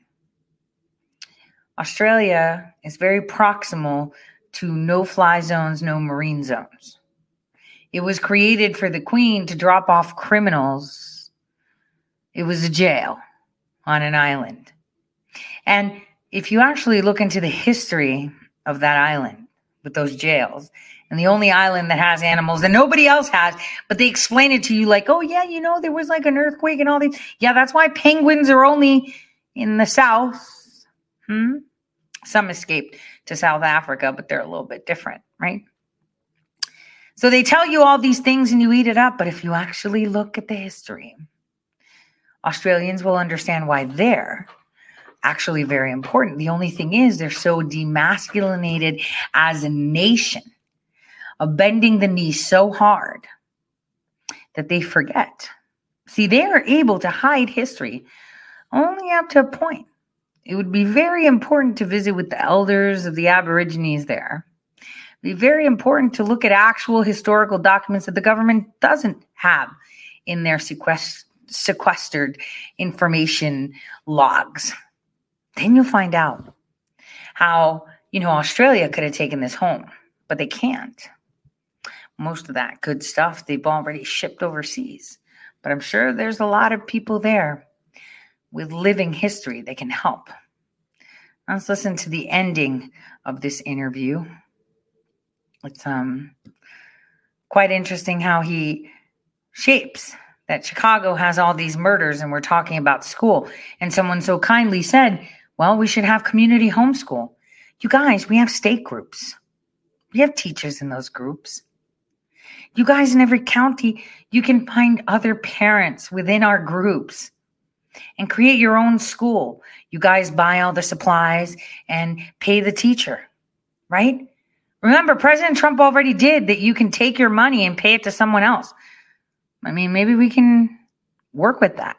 Australia is very proximal to no-fly zones, no marine zones. It was created for the Queen to drop off criminals. It was a jail on an island. And if you actually look into the history of that island with those jails, and the only island that has animals that nobody else has, but they explain it to you like, oh, yeah, you know, there was like an earthquake and all these. Yeah, that's why penguins are only in the south. Hmm? Some escaped to South Africa, but they're a little bit different, right? So they tell you all these things and you eat it up. But if you actually look at the history, Australians will understand why they're actually very important. The only thing is they're so demasculinated as a nation of bending the knee so hard that they forget. See, they are able to hide history only up to a point. It would be very important to visit with the elders of the Aborigines there. It would be very important to look at actual historical documents that the government doesn't have in their sequest- sequestered information logs. Then you'll find out how, you know, Australia could have taken this home, but they can't. Most of that good stuff they've already shipped overseas. But I'm sure there's a lot of people there with living history that can help. Let's listen to the ending of this interview. It's um quite interesting how he shapes that Chicago has all these murders and we're talking about school. And someone so kindly said, well, we should have community homeschool. You guys, we have state groups. We have teachers in those groups. You guys, in every county, you can find other parents within our groups and create your own school. You guys buy all the supplies and pay the teacher, right? Remember, President Trump already did that. You can take your money and pay it to someone else. I mean, maybe we can work with that.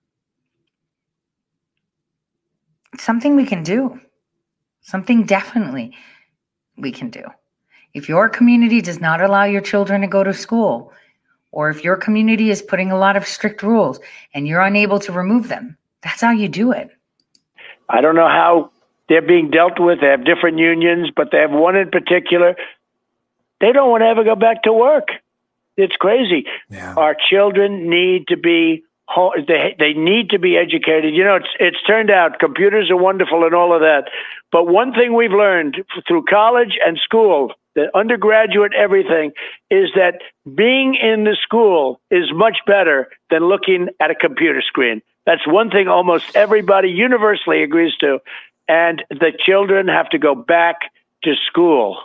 It's something we can do. Something definitely we can do. If your community does not allow your children to go to school, or if your community is putting a lot of strict rules and you're unable to remove them, that's how you do it. I don't know how they're being dealt with. They have different unions, but they have one in particular. They don't want to ever go back to work. It's crazy. Yeah. Our children need to be they they need to be educated. You know, it's it's turned out computers are wonderful and all of that. But one thing we've learned through college and school, the undergraduate everything, is that being in the school is much better than looking at a computer screen. That's one thing almost everybody universally agrees to. And the children have to go back to school.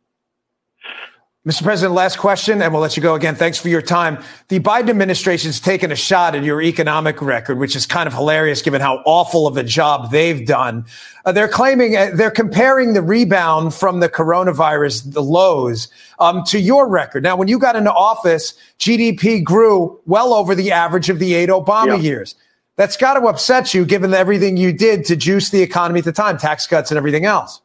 Mister President, last question, and we'll let you go again. Thanks for your time. The Biden administration's taken a shot at your economic record, which is kind of hilarious given how awful of a job they've done. Uh, they're claiming, uh, they're comparing the rebound from the coronavirus, the lows, um, to your record. Now, when you got into office, G D P grew well over the average of the eight Obama yeah. years. That's got to upset you, given everything you did to juice the economy at the time, tax cuts and everything else.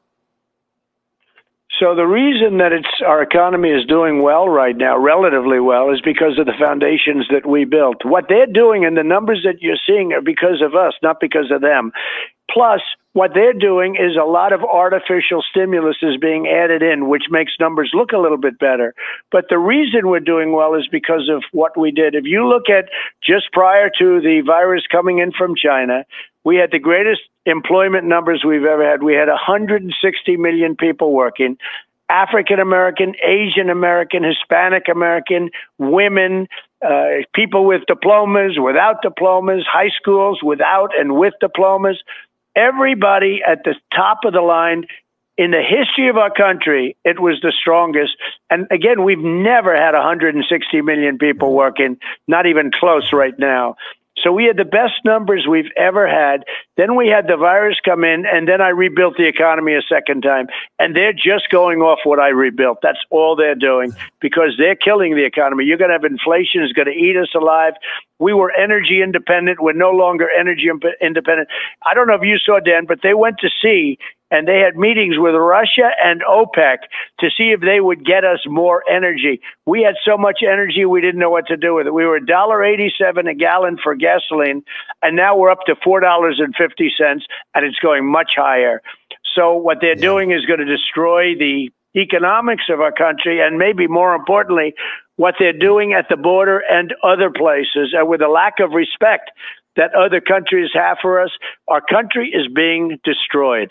So the reason that it's our economy is doing well right now, relatively well, is because of the foundations that we built. What they're doing and the numbers that you're seeing are because of us, not because of them. Plus, what they're doing is a lot of artificial stimulus is being added in, which makes numbers look a little bit better. But the reason we're doing well is because of what we did. If you look at just prior to the virus coming in from China, we had the greatest employment numbers we've ever had. We had one hundred sixty million people working, African American, Asian American, Hispanic American, women, uh, people with diplomas, without diplomas, high schools without and with diplomas. Everybody at the top of the line. In the history of our country, it was the strongest. And again, we've never had one hundred sixty million people working, not even close right now. So we had the best numbers we've ever had. Then we had the virus come in, and then I rebuilt the economy a second time. And they're just going off what I rebuilt. That's all they're doing because they're killing the economy. You're going to have inflation. It's going to eat us alive. We were energy independent. We're no longer energy independent. I don't know if you saw, Dan, but they went to sea and they had meetings with Russia and OPEC to see if they would get us more energy. We had so much energy, we didn't know what to do with it. We were one dollar eighty-seven a gallon for gasoline, and now we're up to four dollars and fifty cents, and it's going much higher. So what they're doing is going to destroy the economics of our country, and maybe more importantly, what they're doing at the border and other places, and with a lack of respect that other countries have for us, our country is being destroyed.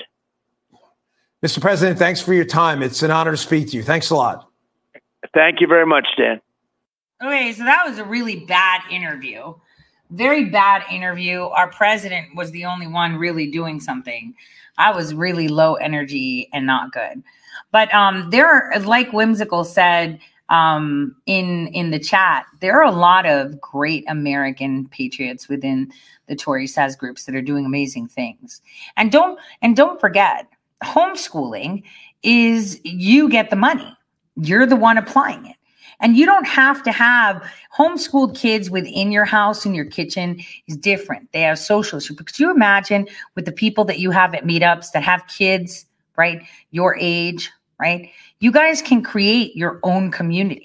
Mister President, thanks for your time. It's an honor to speak to you. Thanks a lot. Thank you very much, Dan. Okay, so that was a really bad interview. Very bad interview. Our president was the only one really doing something. I was really low energy and not good. But um, there are, like Whimsical said um, in in the chat, there are a lot of great American patriots within the Tory S A S groups that are doing amazing things. And don't and don't forget, homeschooling is you get the money. You're the one applying it. And you don't have to have homeschooled kids within your house, in your kitchen is different. They have social. Could you imagine with the people that you have at meetups that have kids, right? Your age, right? You guys can create your own community.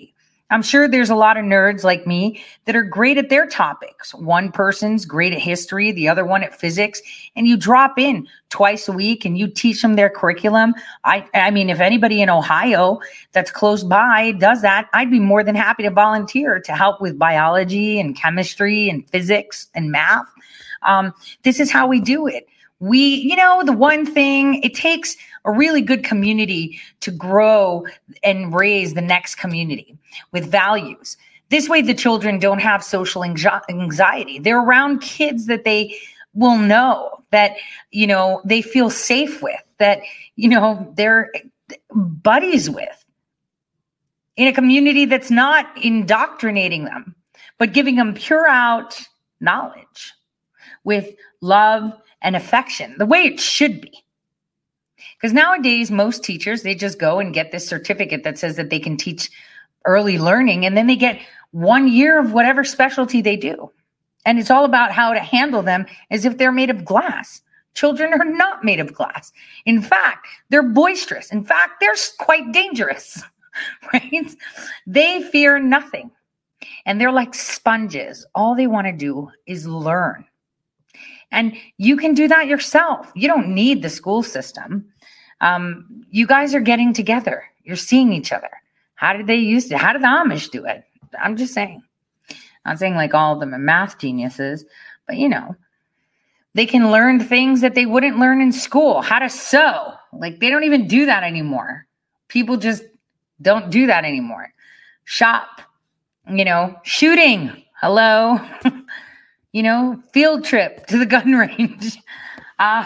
I'm sure there's a lot of nerds like me that are great at their topics. One person's great at history, the other one at physics, and you drop in twice a week and you teach them their curriculum. I, I mean, if anybody in Ohio that's close by does that, I'd be more than happy to volunteer to help with biology and chemistry and physics and math. Um, this is how we do it. We, you know, the one thing, it takes a really good community to grow and raise the next community with values. This way, the children don't have social anxiety. They're around kids that they will know, that, you know, they feel safe with, that, you know, they're buddies with, in a community that's not indoctrinating them, but giving them pure out knowledge with love and affection, the way it should be. Because nowadays, most teachers, they just go and get this certificate that says that they can teach early learning, and then they get one year of whatever specialty they do. And it's all about how to handle them as if they're made of glass. Children are not made of glass. In fact, they're boisterous. In fact, they're quite dangerous, right? They fear nothing. And they're like sponges. All they want to do is learn. And you can do that yourself. You don't need the school system. Um, you guys are getting together. You're seeing each other. How did they use it? How did the Amish do it? I'm just saying. I'm not saying like all of them are math geniuses, but you know, they can learn things that they wouldn't learn in school. How to sew. Like they don't even do that anymore. People just don't do that anymore. Shop, you know, shooting. Hello. You know, field trip to the gun range. Uh,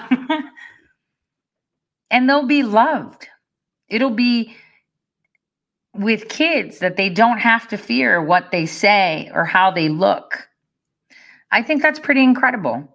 and they'll be loved. It'll be with kids that they don't have to fear what they say or how they look. I think that's pretty incredible.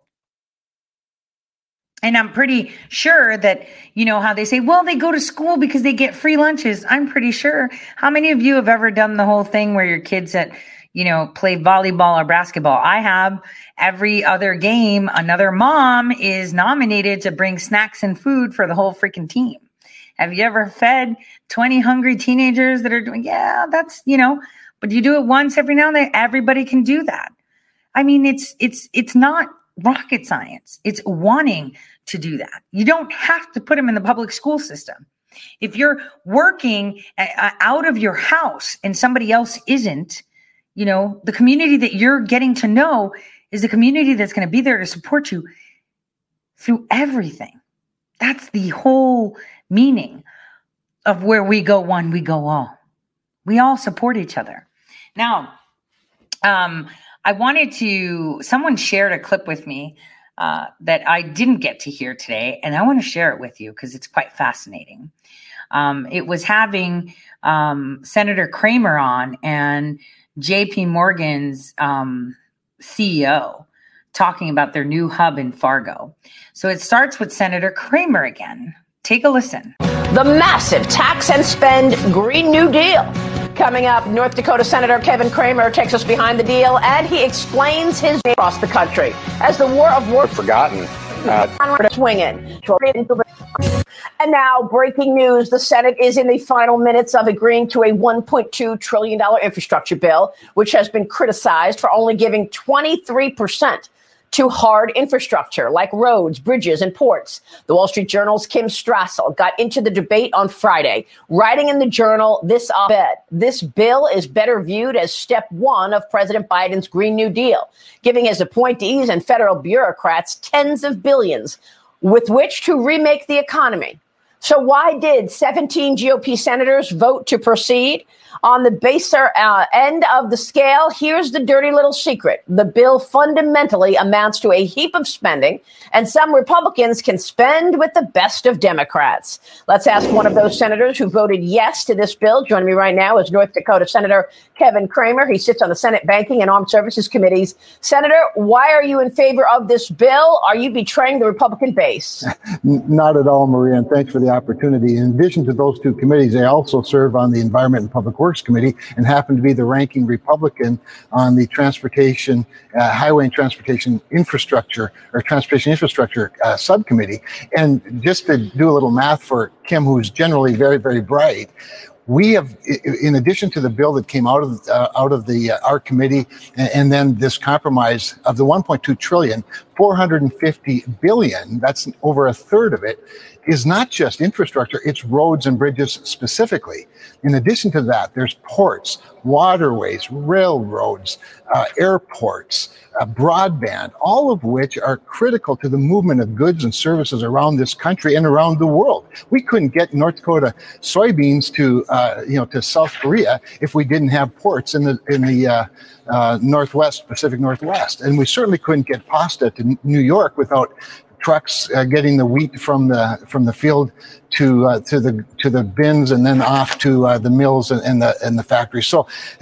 And I'm pretty sure that, you know, how they say, well, they go to school because they get free lunches. I'm pretty sure. How many of you have ever done the whole thing where your kids at, you know, play volleyball or basketball? I have. Every other game, another mom is nominated to bring snacks and food for the whole freaking team. Have you ever fed twenty hungry teenagers that are doing, yeah, that's, you know, but you do it once every now and then, everybody can do that. I mean, it's, it's, it's not rocket science. It's wanting to do that. You don't have to put them in the public school system. If you're working uh, out of your house and somebody else isn't, you know, the community that you're getting to know is the community that's going to be there to support you through everything. That's the whole meaning of where we go one, we go all. We all support each other. Now, um, I wanted to, someone shared a clip with me uh, that I didn't get to hear today, and I want to share it with you because it's quite fascinating. Um, it was having um, Senator Kramer on and J P Morgan's um, C E O talking about their new hub in Fargo. So it starts with Senator Kramer again. Take a listen. The massive tax and spend Green New Deal. Coming up, North Dakota Senator Kevin Kramer takes us behind the deal, and he explains his across the country as the war of war forgotten. Uh, swinging. And now, breaking news. The Senate is in the final minutes of agreeing to a one point two trillion dollars infrastructure bill, which has been criticized for only giving twenty-three percent to hard infrastructure like roads, bridges, and ports. The Wall Street Journal's Kim Strassel got into the debate on Friday, writing in the Journal this op-ed. This bill is better viewed as step one of President Biden's Green New Deal, giving his appointees and federal bureaucrats tens of billions with which to remake the economy. So why did seventeen G O P senators vote to proceed? On the baser uh, end of the scale, here's the dirty little secret. The bill fundamentally amounts to a heap of spending, and some Republicans can spend with the best of Democrats. Let's ask one of those senators who voted yes to this bill. Joining me right now is North Dakota Senator Kevin Kramer. He sits on the Senate Banking and Armed Services Committees. Senator, why are you in favor of this bill? Are you betraying the Republican base? Not at all, Maria, and thanks for the opportunity. In addition to those two committees, I also serve on the Environment and Public Works Committee and happen to be the ranking Republican on the Transportation, uh, Highway and Transportation Infrastructure or Transportation Infrastructure uh, Subcommittee. And just to do a little math for Kim, who's generally very, very bright, we have, in addition to the bill that came out of uh, out of the uh, our committee, and, and then this compromise of the one point two trillion, four hundred fifty billion, that's over a third of it, is not just infrastructure, it's roads and bridges specifically. In addition to that, there's ports, waterways, railroads, uh, airports, uh, broadband, all of which are critical to the movement of goods and services around this country and around the world. We couldn't get North Dakota soybeans to, uh, you know, to South Korea if we didn't have ports in the in the uh, uh, Northwest, Pacific Northwest, and we certainly couldn't get pasta to New York without trucks uh, getting the wheat from the from the field to uh, to the to the bins and then off to uh, the mills and, and the and the factories. So uh,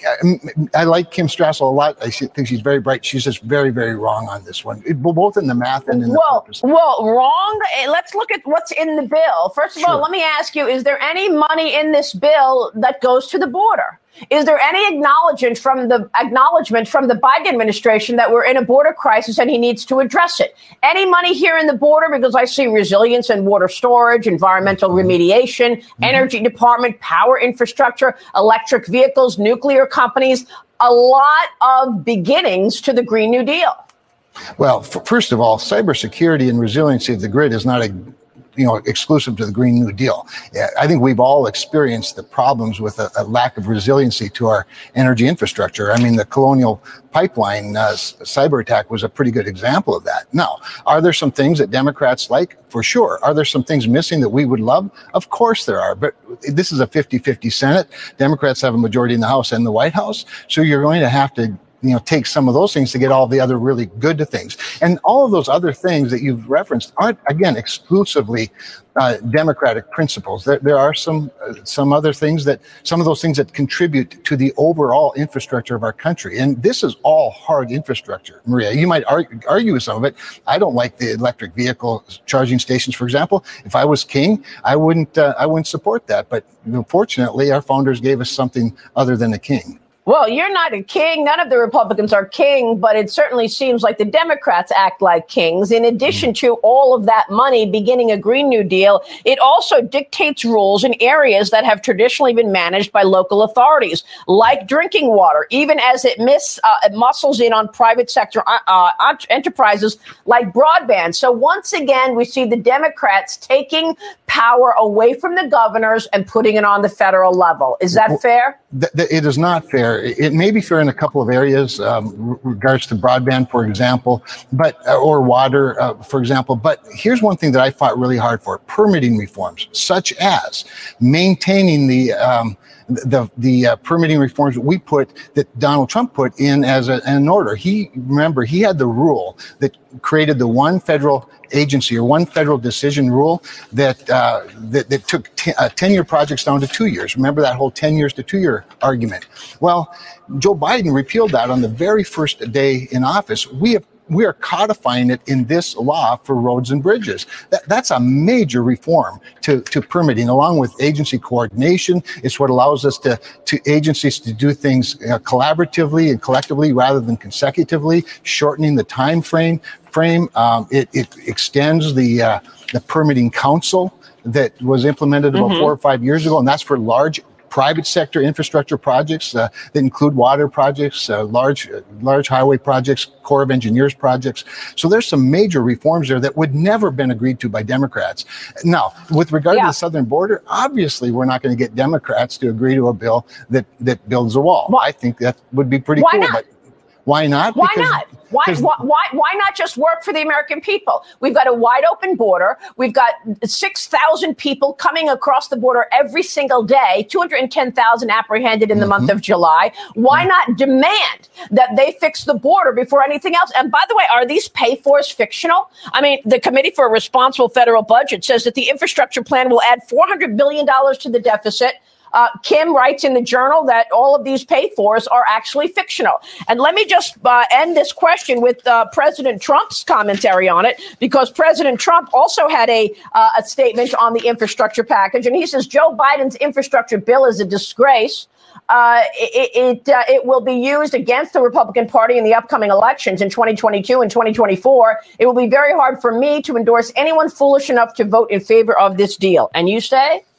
I like Kim Strassel a lot. I think she's very bright. She's just very very wrong on this one, it, both in the math and in well, the purpose. Well, wrong. Let's look at what's in the bill. First of Sure. all, let me ask you: is there any money in this bill that goes to the border? Is there any acknowledgement from the acknowledgement from the Biden administration that we're in a border crisis and he needs to address it? Any money here in the border? Because I see resilience and water storage, environmental remediation, mm-hmm. energy department, power infrastructure, electric vehicles, nuclear companies, a lot of beginnings to the Green New Deal. Well, f- first of all, cybersecurity and resiliency of the grid is not a you know, exclusive to the Green New Deal. I think we've all experienced the problems with a, a lack of resiliency to our energy infrastructure. I mean, the Colonial Pipeline uh, cyber attack was a pretty good example of that. Now, are there some things that Democrats like? For sure. Are there some things missing that we would love? Of course there are. But this is a fifty-fifty Senate. Democrats have a majority in the House and the White House. So you're going to have to you know, take some of those things to get all the other really good things. And all of those other things that you've referenced aren't, again, exclusively uh, Democratic principles. There, there are some uh, some other things that, some of those things that contribute to the overall infrastructure of our country. And this is all hard infrastructure, Maria. You might argue, argue with some of it. I don't like the electric vehicle charging stations, for example. If I was king, I wouldn't, uh, I wouldn't support that. But you know, fortunately, our founders gave us something other than a king. Well, you're not a king. None of the Republicans are king, but it certainly seems like the Democrats act like kings. In addition to all of that money beginning a Green New Deal, it also dictates rules in areas that have traditionally been managed by local authorities, like drinking water, even as it miss, uh, it muscles in on private sector uh, uh, enterprises like broadband. So once again, we see the Democrats taking power away from the governors and putting it on the federal level. Is that well, fair? Th- th- it is not fair. It may be fair in a couple of areas, um, regards to broadband, for example, but uh, or water, uh, for example. But here's one thing that I fought really hard for: permitting reforms, such as maintaining the um, the the uh, permitting reforms that we put, that Donald Trump put in as a, an order. He remember he had the rule that created the one federal agency or one federal decision rule that uh, that, that took t- uh, ten-year projects down to two years. Remember that whole ten years to two-year argument? Well, Joe Biden repealed that on the very first day in office. We have we are codifying it in this law for roads and bridges. That, that's a major reform to, to permitting, along with agency coordination. It's what allows us to, to agencies to do things uh, collaboratively and collectively rather than consecutively, shortening the time frame. Frame. Um, it, it extends the uh, the permitting council that was implemented about mm-hmm. four or five years ago, and that's for large private sector infrastructure projects uh, that include water projects, uh, large uh, large highway projects, Corps of Engineers projects. So there's some major reforms there that would never have been agreed to by Democrats. Now, with regard yeah. to the southern border, obviously we're not going to get Democrats to agree to a bill that, that builds a wall. Why? I think that would be pretty Why cool. Not? But why not? Why because, not? Why, why, why, why not just work for the American people? We've got a wide open border. We've got six thousand people coming across the border every single day, two hundred ten thousand apprehended in the mm-hmm. month of July. Why mm-hmm. not demand that they fix the border before anything else? And by the way, are these pay-fors fictional? I mean, the Committee for a Responsible Federal Budget says that the infrastructure plan will add four hundred billion dollars to the deficit. Uh, Kim writes in the Journal that all of these pay-fors are actually fictional. And let me just uh, end this question with uh, President Trump's commentary on it, because President Trump also had a, uh, a statement on the infrastructure package. And he says Joe Biden's infrastructure bill is a disgrace. Uh, it it, uh, it will be used against the Republican Party in the upcoming elections in twenty twenty-two and twenty twenty-four. It will be very hard for me to endorse anyone foolish enough to vote in favor of this deal. And you say?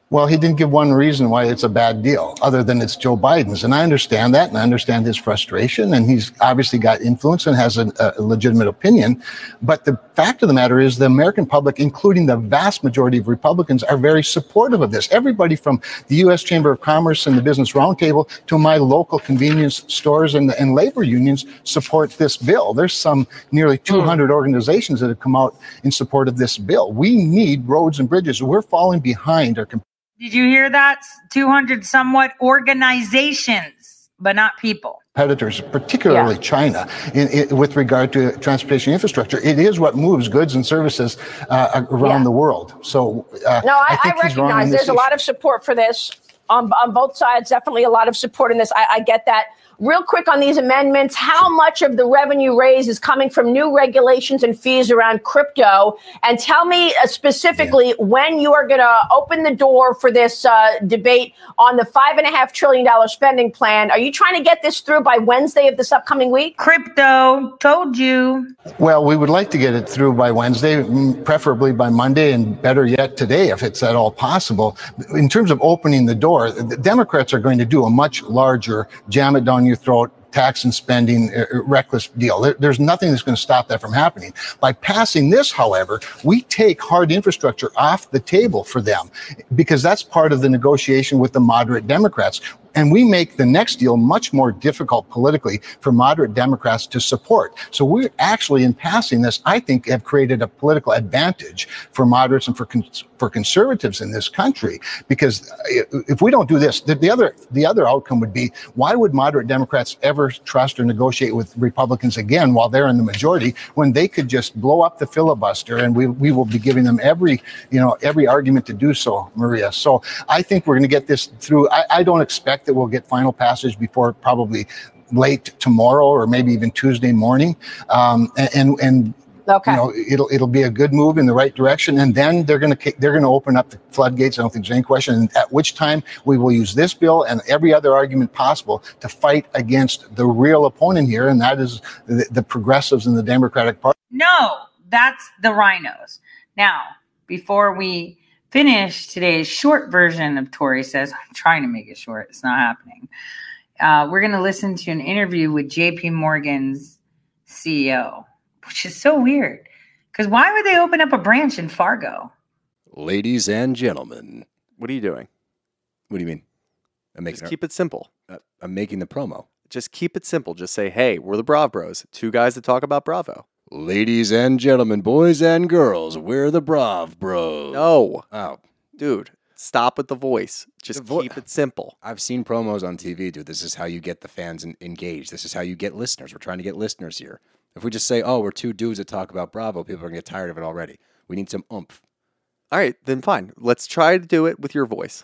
Well, he didn't give one reason why it's a bad deal, other than it's Joe Biden's. And I understand that, and I understand his frustration, and he's obviously got influence and has a, a legitimate opinion. But the fact of the matter is the American public, including the vast majority of Republicans, are very supportive of this. Everybody from the U S Chamber of Commerce and the Business Roundtable to my local convenience stores and, and labor unions support this bill. There's some nearly two hundred organizations that have come out in support of this bill. We need roads and bridges. We're falling behind our competitors. Did you hear that? two hundred somewhat organizations, but not people. Competitors, particularly yeah. China, in, in, with regard to transportation infrastructure. It is what moves goods and services uh, around yeah. the world. So, uh, no, I, I, I recognize there's issue. a lot of support for this on, on both sides. Definitely a lot of support in this. I, I get that. Real quick on these amendments, how much of the revenue raised is coming from new regulations and fees around crypto? And tell me uh, specifically yeah. when you are going to open the door for this uh, debate on the five and a half trillion dollar spending plan. Are you trying to get this through by Wednesday of this upcoming week? Crypto, told you. Well, we would like to get it through by Wednesday, preferably by Monday, and better yet today, if it's at all possible. In terms of opening the door, the Democrats are going to do a much larger jam it down your throat tax and spending uh, reckless deal. There, there's nothing that's going to stop that from happening. By passing this, however, we take hard infrastructure off the table for them, because that's part of the negotiation with the moderate Democrats. And we make the next deal much more difficult politically for moderate Democrats to support. So we're actually, in passing this, I think, have created a political advantage for moderates and for cons- for conservatives in this country. Because if we don't do this, the, the other the other outcome would be, why would moderate Democrats ever trust or negotiate with Republicans again while they're in the majority, when they could just blow up the filibuster, and we we will be giving them every you know every argument to do so, Maria. So I think we're going to get this through. I, I don't expect that we'll get final passage before probably late tomorrow or maybe even Tuesday morning. Um, and, and, okay. you know, it'll, it'll be a good move in the right direction. And then they're going to, they're going to open up the floodgates. I don't think there's any question. And at which time we will use this bill and every other argument possible to fight against the real opponent here. And that is the, the progressives in the Democratic Party. No, that's the rhinos. Now, before we finish today's short version of Tori Says, I'm trying to make it short. It's not happening. Uh, we're going to listen to an interview with J P Morgan's C E O, which is so weird. Because why would they open up a branch in Fargo? Ladies and gentlemen. What are you doing? What do you mean? I'm making Just keep it simple. Uh, I'm making the promo. Just keep it simple. Just say, hey, we're the Brav Bros. Two guys that talk about Bravo. Ladies and gentlemen, boys and girls, we're the Brav Bros. No. Oh. Dude, stop with the voice. Just vo- keep it simple. I've seen promos on T V, dude. This is how you get the fans in- engaged. This is how you get listeners. We're trying to get listeners here. If we just say, oh, we're two dudes that talk about Bravo, people are going to get tired of it already. We need some oomph. All right, then fine. Let's try to do it with your voice.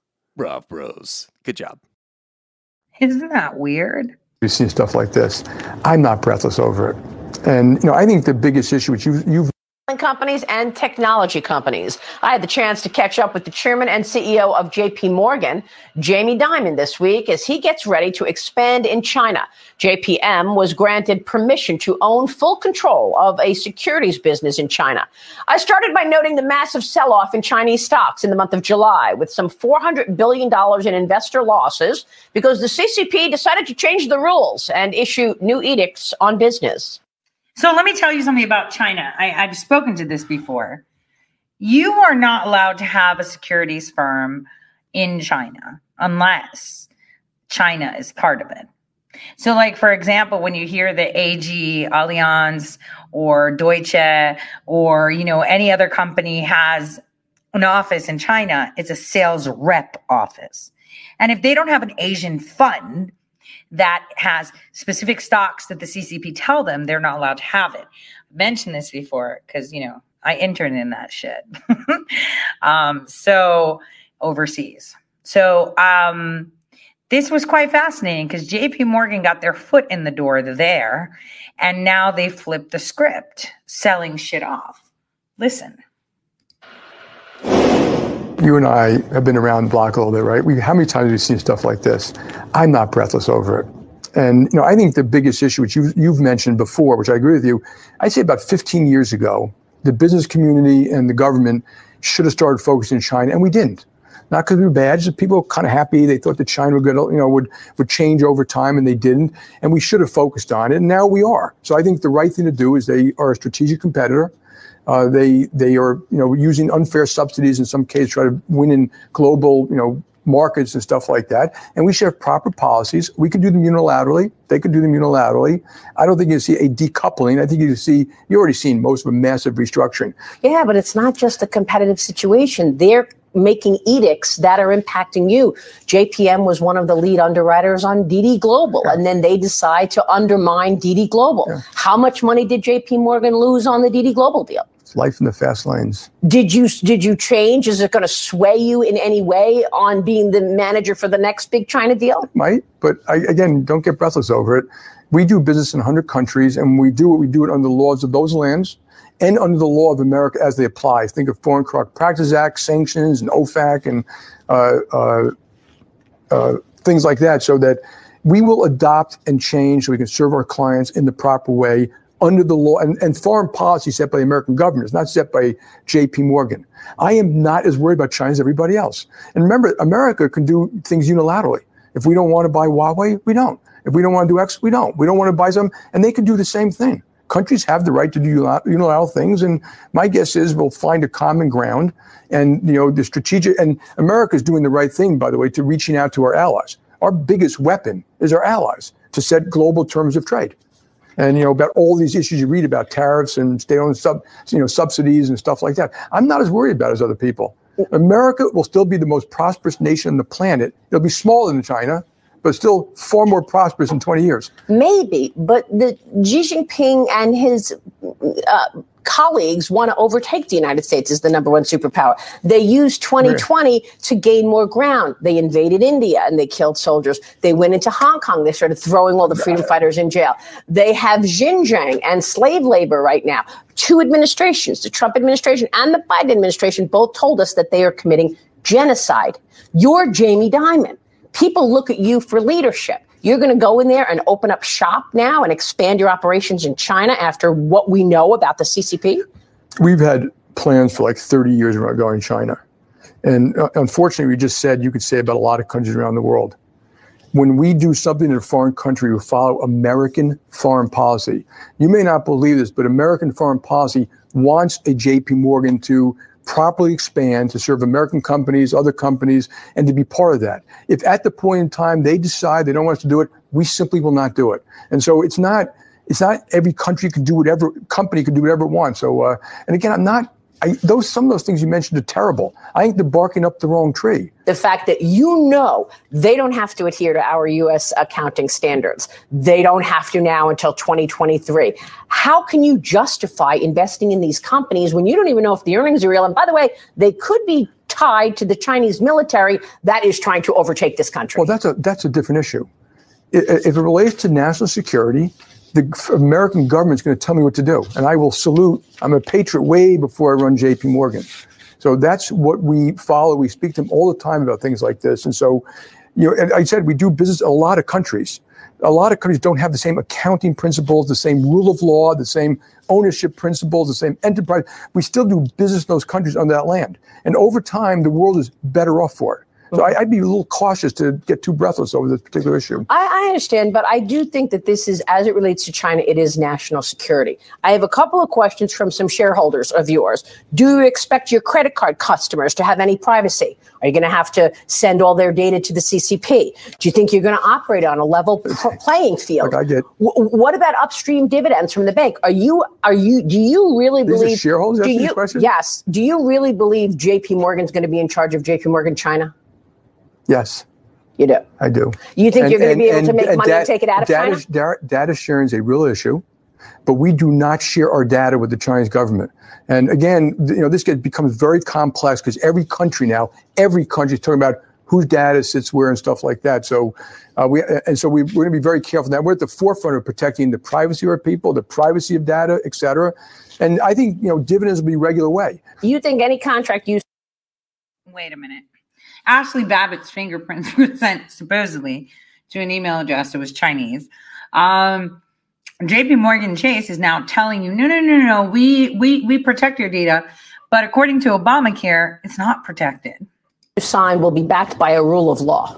Brav Bros. Good job. Isn't that weird? We've seen stuff like this. I'm not breathless over it. And, you know, I think the biggest issue, which you, you've companies and technology companies. I had the chance to catch up with the chairman and C E O of J P Morgan, Jamie Dimon, this week as he gets ready to expand in China. J P M was granted permission to own full control of a securities business in China. I started by noting the massive sell-off in Chinese stocks in the month of July, with some four hundred billion dollars in investor losses because the C C P decided to change the rules and issue new edicts on business. So let me tell you something about China. I, I've spoken to this before. You are not allowed to have a securities firm in China unless China is part of it. So like, for example, when you hear the A G, Allianz, or Deutsche, or, you know, any other company has an office in China, it's a sales rep office. And if they don't have an Asian fund that has specific stocks that the C C P tell them, they're not allowed to have it. I've mentioned this before because, you know, I interned in that shit. um, so overseas. So um, this was quite fascinating because J P Morgan got their foot in the door there, and now they flipped the script, selling shit off. Listen. You and I have been around the block a little bit, right? We, how many times have we seen stuff like this? I'm not breathless over it. And, you know, I think the biggest issue, which you, you've mentioned before, which I agree with you, I'd say about fifteen years ago, the business community and the government should have started focusing on China, and we didn't. Not because we were bad, just people were kind of happy. They thought that China would, you know, would would change over time, and they didn't. And we should have focused on it. And now we are. So I think the right thing to do is they are a strategic competitor. Uh, they they are, you know, using unfair subsidies in some cases, try to win in global, you know, markets and stuff like that. And we should have proper policies. We could do them unilaterally. They could do them unilaterally. I don't think you see a decoupling. I think you see, you've already seen most of a massive restructuring. Yeah, but it's not just a competitive situation. They're making edicts that are impacting you. J P M was one of the lead underwriters on D D Global, yeah. and then they decide to undermine D D Global. Yeah. How much money did J P Morgan lose on the D D Global deal? It's life in the fast lanes. Did you did you change? Is it going to sway you in any way on being the manager for the next big China deal? It might, but I, again, don't get breathless over it. We do business in one hundred countries, and we do what we do it under the laws of those lands and under the law of America as they apply. Think of Foreign Corrupt Practices Act, sanctions, and O FAC, and uh, uh, uh, things like that, so that we will adopt and change so we can serve our clients in the proper way under the law. And, and foreign policy set by the American government is not set by J P Morgan. I am not as worried about China as everybody else. And remember, America can do things unilaterally. If we don't want to buy Huawei, we don't. If we don't want to do X, we don't. We don't want to buy some, and they can do the same thing. Countries have the right to do unilateral things, and my guess is we'll find a common ground. And you know, the strategic, and America is doing the right thing, by the way, to reaching out to our allies. Our biggest weapon is our allies to set global terms of trade. And you know, about all these issues you read about, tariffs and state-owned sub, you know, subsidies and stuff like that. I'm not as worried about it as other people. America will still be the most prosperous nation on the planet. It'll be smaller than China, but still far more prosperous in twenty years. Maybe, but the Xi Jinping and his uh, colleagues want to overtake the United States as the number one superpower. They used twenty twenty yeah. to gain more ground. They invaded India and they killed soldiers. They went into Hong Kong. They started throwing all the freedom fighters in jail. They have Xinjiang and slave labor right now. Two administrations, the Trump administration and the Biden administration, both told us that they are committing genocide. You're Jamie Dimon. People look at you for leadership. You're going to go in there and open up shop now and expand your operations in China after what we know about the C C P? We've had plans for like thirty years about going to China. And uh, unfortunately, we just said, you could say about a lot of countries around the world. When we do something in a foreign country, we follow American foreign policy. You may not believe this, but American foreign policy wants a J P Morgan to properly expand, to serve American companies, other companies, and to be part of that. If at the point in time they decide they don't want us to do it, we simply will not do it. And so it's not it's not every country can do whatever, company can do whatever it wants. So, uh, and again, I'm not, I, those some of those things you mentioned are terrible. I think they're barking up the wrong tree. The fact that you know they don't have to adhere to our U S accounting standards. They don't have to now until twenty twenty-three. How can you justify investing in these companies when you don't even know if the earnings are real? And by the way, they could be tied to the Chinese military that is trying to overtake this country. Well, that's a that's a different issue. If it relates to national security, the American government's going to tell me what to do, and I will salute. I'm a patriot way before I run J P Morgan. So that's what we follow. We speak to them all the time about things like this. And so, you know, and I said we do business in a lot of countries. A lot of countries don't have the same accounting principles, the same rule of law, the same ownership principles, the same enterprise. We still do business in those countries on that land. And over time, the world is better off for it. So I, I'd be a little cautious to get too breathless over this particular issue. I, I understand, but I do think that this is, as it relates to China, it is national security. I have a couple of questions from some shareholders of yours. Do you expect your credit card customers to have any privacy? Are you going to have to send all their data to the C C P? Do you think you're going to operate on a level p- playing field? Like I did. W- what about upstream dividends from the bank? Are you, are you, do you really These believe? Are shareholders do asking you, these questions? Yes. Do you really believe J P Morgan's going to be in charge of J P Morgan China? Yes. You do? I do. You think and, you're going and, to be able and, to make and money da- and take it out of data, China? Data, data sharing is a real issue, but we do not share our data with the Chinese government. And again, you know, this gets, becomes very complex because every country now, every country is talking about whose data sits where and stuff like that. So, uh, we and so we, we're going to be very careful. Now we're at the forefront of protecting the privacy of our people, the privacy of data, et cetera. And I think, you know, dividends will be a regular way. You think any contract you... Wait a minute. Ashley Babbitt's fingerprints were sent supposedly to an email address that was Chinese. Um, J P Morgan Chase is now telling you, no, no, no, no, we we we protect your data, but according to Obamacare, it's not protected. sign will be backed by a rule of law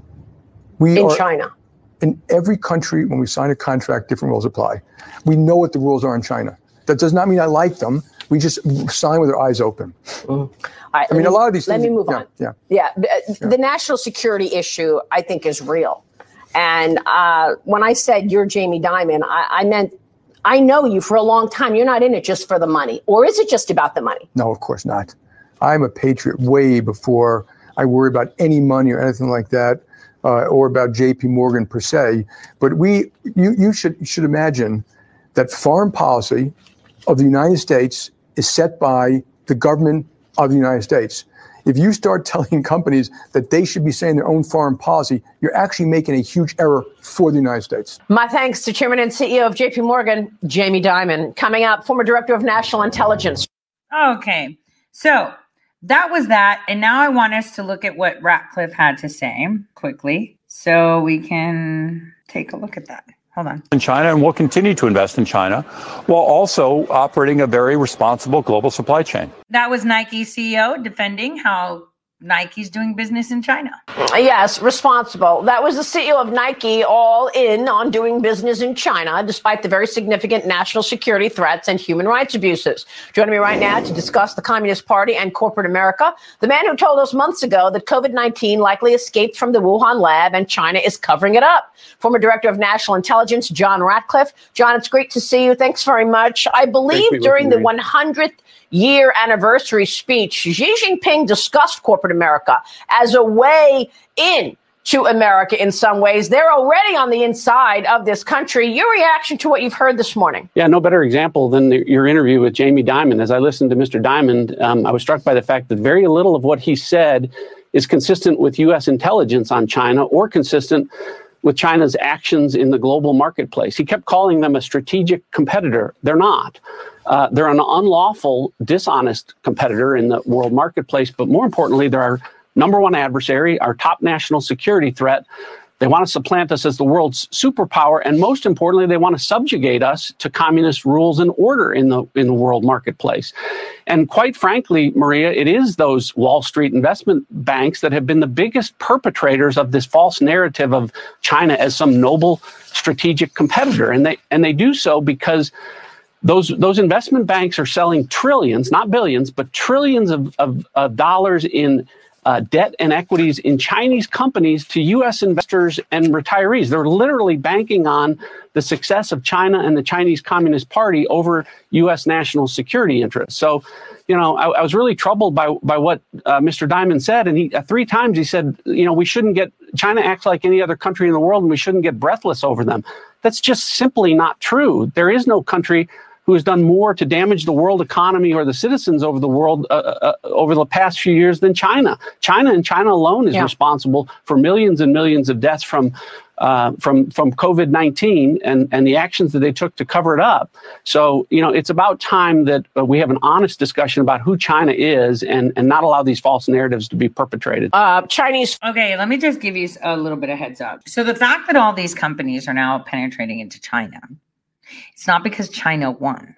We in are, China. In every country, when we sign a contract, different rules apply. We know what the rules are in China. That does not mean I like them. We just sign with our eyes open. Mm. Right, I mean, me, a lot of these let things. Let me move yeah, on. Yeah. Yeah. yeah. The national security issue, I think, is real. And uh, when I said you're Jamie Dimon, I, I meant I know you for a long time. You're not in it just for the money. Or is it just about the money? No, of course not. I'm a patriot way before I worry about any money or anything like that, uh, or about J P Morgan per se. But we, you, you should you should imagine that foreign policy of the United States is set by the government of the United States. If you start telling companies that they should be saying their own foreign policy, you're actually making a huge error for the United States. My thanks to Chairman and C E O of J P Morgan, Jamie Dimon. Coming up, former Director of National Intelligence. Okay, so that was that. And now I want us to look at what Ratcliffe had to say quickly so we can take a look at that. Hold on. In China, and we'll continue to invest in China while also operating a very responsible global supply chain. That was Nike C E O defending how Nike's doing business in China. Yes, responsible. That was the C E O of Nike, all in on doing business in China, despite the very significant national security threats and human rights abuses. Joining me right now to discuss the Communist Party and corporate America, the man who told us months ago that COVID nineteen likely escaped from the Wuhan lab and China is covering it up. Former Director of National Intelligence, John Ratcliffe. John, it's great to see you. Thanks very much. I believe during the one hundredth year anniversary speech, Xi Jinping discussed corporate America as a way in to America in some ways. They're already on the inside of this country. Your reaction to what you've heard this morning? Yeah, no better example than the, your interview with Jamie Dimon. As I listened to Mister Dimon, um, I was struck by the fact that very little of what he said is consistent with U S intelligence on China or consistent with China's actions in the global marketplace. He kept calling them a strategic competitor. They're not. Uh, they're an unlawful, dishonest competitor in the world marketplace. But more importantly, they're our number one adversary, our top national security threat. They want to supplant us as the world's superpower. And most importantly, they want to subjugate us to communist rules and order in the in the world marketplace. And quite frankly, Maria, it is those Wall Street investment banks that have been the biggest perpetrators of this false narrative of China as some noble strategic competitor. And they and they do so because those those investment banks are selling trillions, not billions, but trillions of, of, of dollars in Uh, debt and equities in Chinese companies to U S investors and retirees. They're literally banking on the success of China and the Chinese Communist Party over U S national security interests. So, you know, I, I was really troubled by by what uh, Mister Dimon said. And he uh, three times he said, you know, we shouldn't get China acts like any other country in the world and we shouldn't get breathless over them. That's just simply not true. There is no country who has done more to damage the world economy or the citizens over the world uh, uh, over the past few years than China. China and China alone is Yeah. responsible for millions and millions of deaths from uh, from from COVID nineteen and, and the actions that they took to cover it up. So, you know, it's about time that uh, we have an honest discussion about who China is and, and not allow these false narratives to be perpetrated. Uh, Chinese. Okay, let me just give you a little bit of heads up. So the fact that all these companies are now penetrating into China, it's not because China won.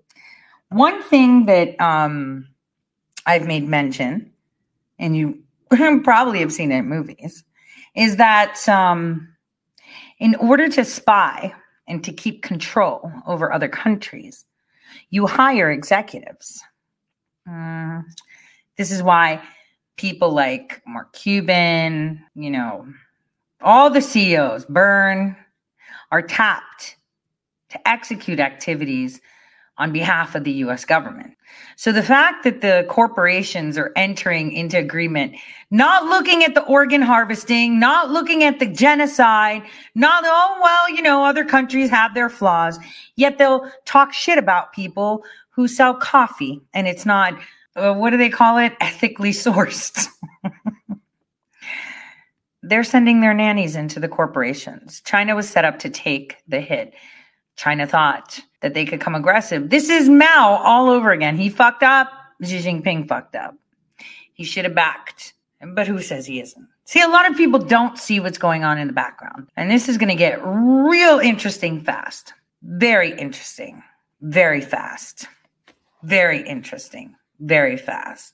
One thing that um, I've made mention, and you probably have seen it in movies, is that um, in order to spy and to keep control over other countries, you hire executives. Mm, this is why people like Mark Cuban, you know, all the C E Os, Byrne, are tapped to execute activities on behalf of the U S government. So the fact that the corporations are entering into agreement, not looking at the organ harvesting, not looking at the genocide, not, oh, well, you know, other countries have their flaws, yet they'll talk shit about people who sell coffee. And it's not, uh, what do they call it? Ethically sourced. They're sending their nannies into the corporations. China was set up to take the hit. China thought that they could come aggressive. This is Mao all over again. He fucked up. Xi Jinping fucked up. He should have backed. But who says he isn't? See, a lot of people don't see what's going on in the background. And this is going to get real interesting fast. Very interesting. Very fast. Very interesting. Very fast.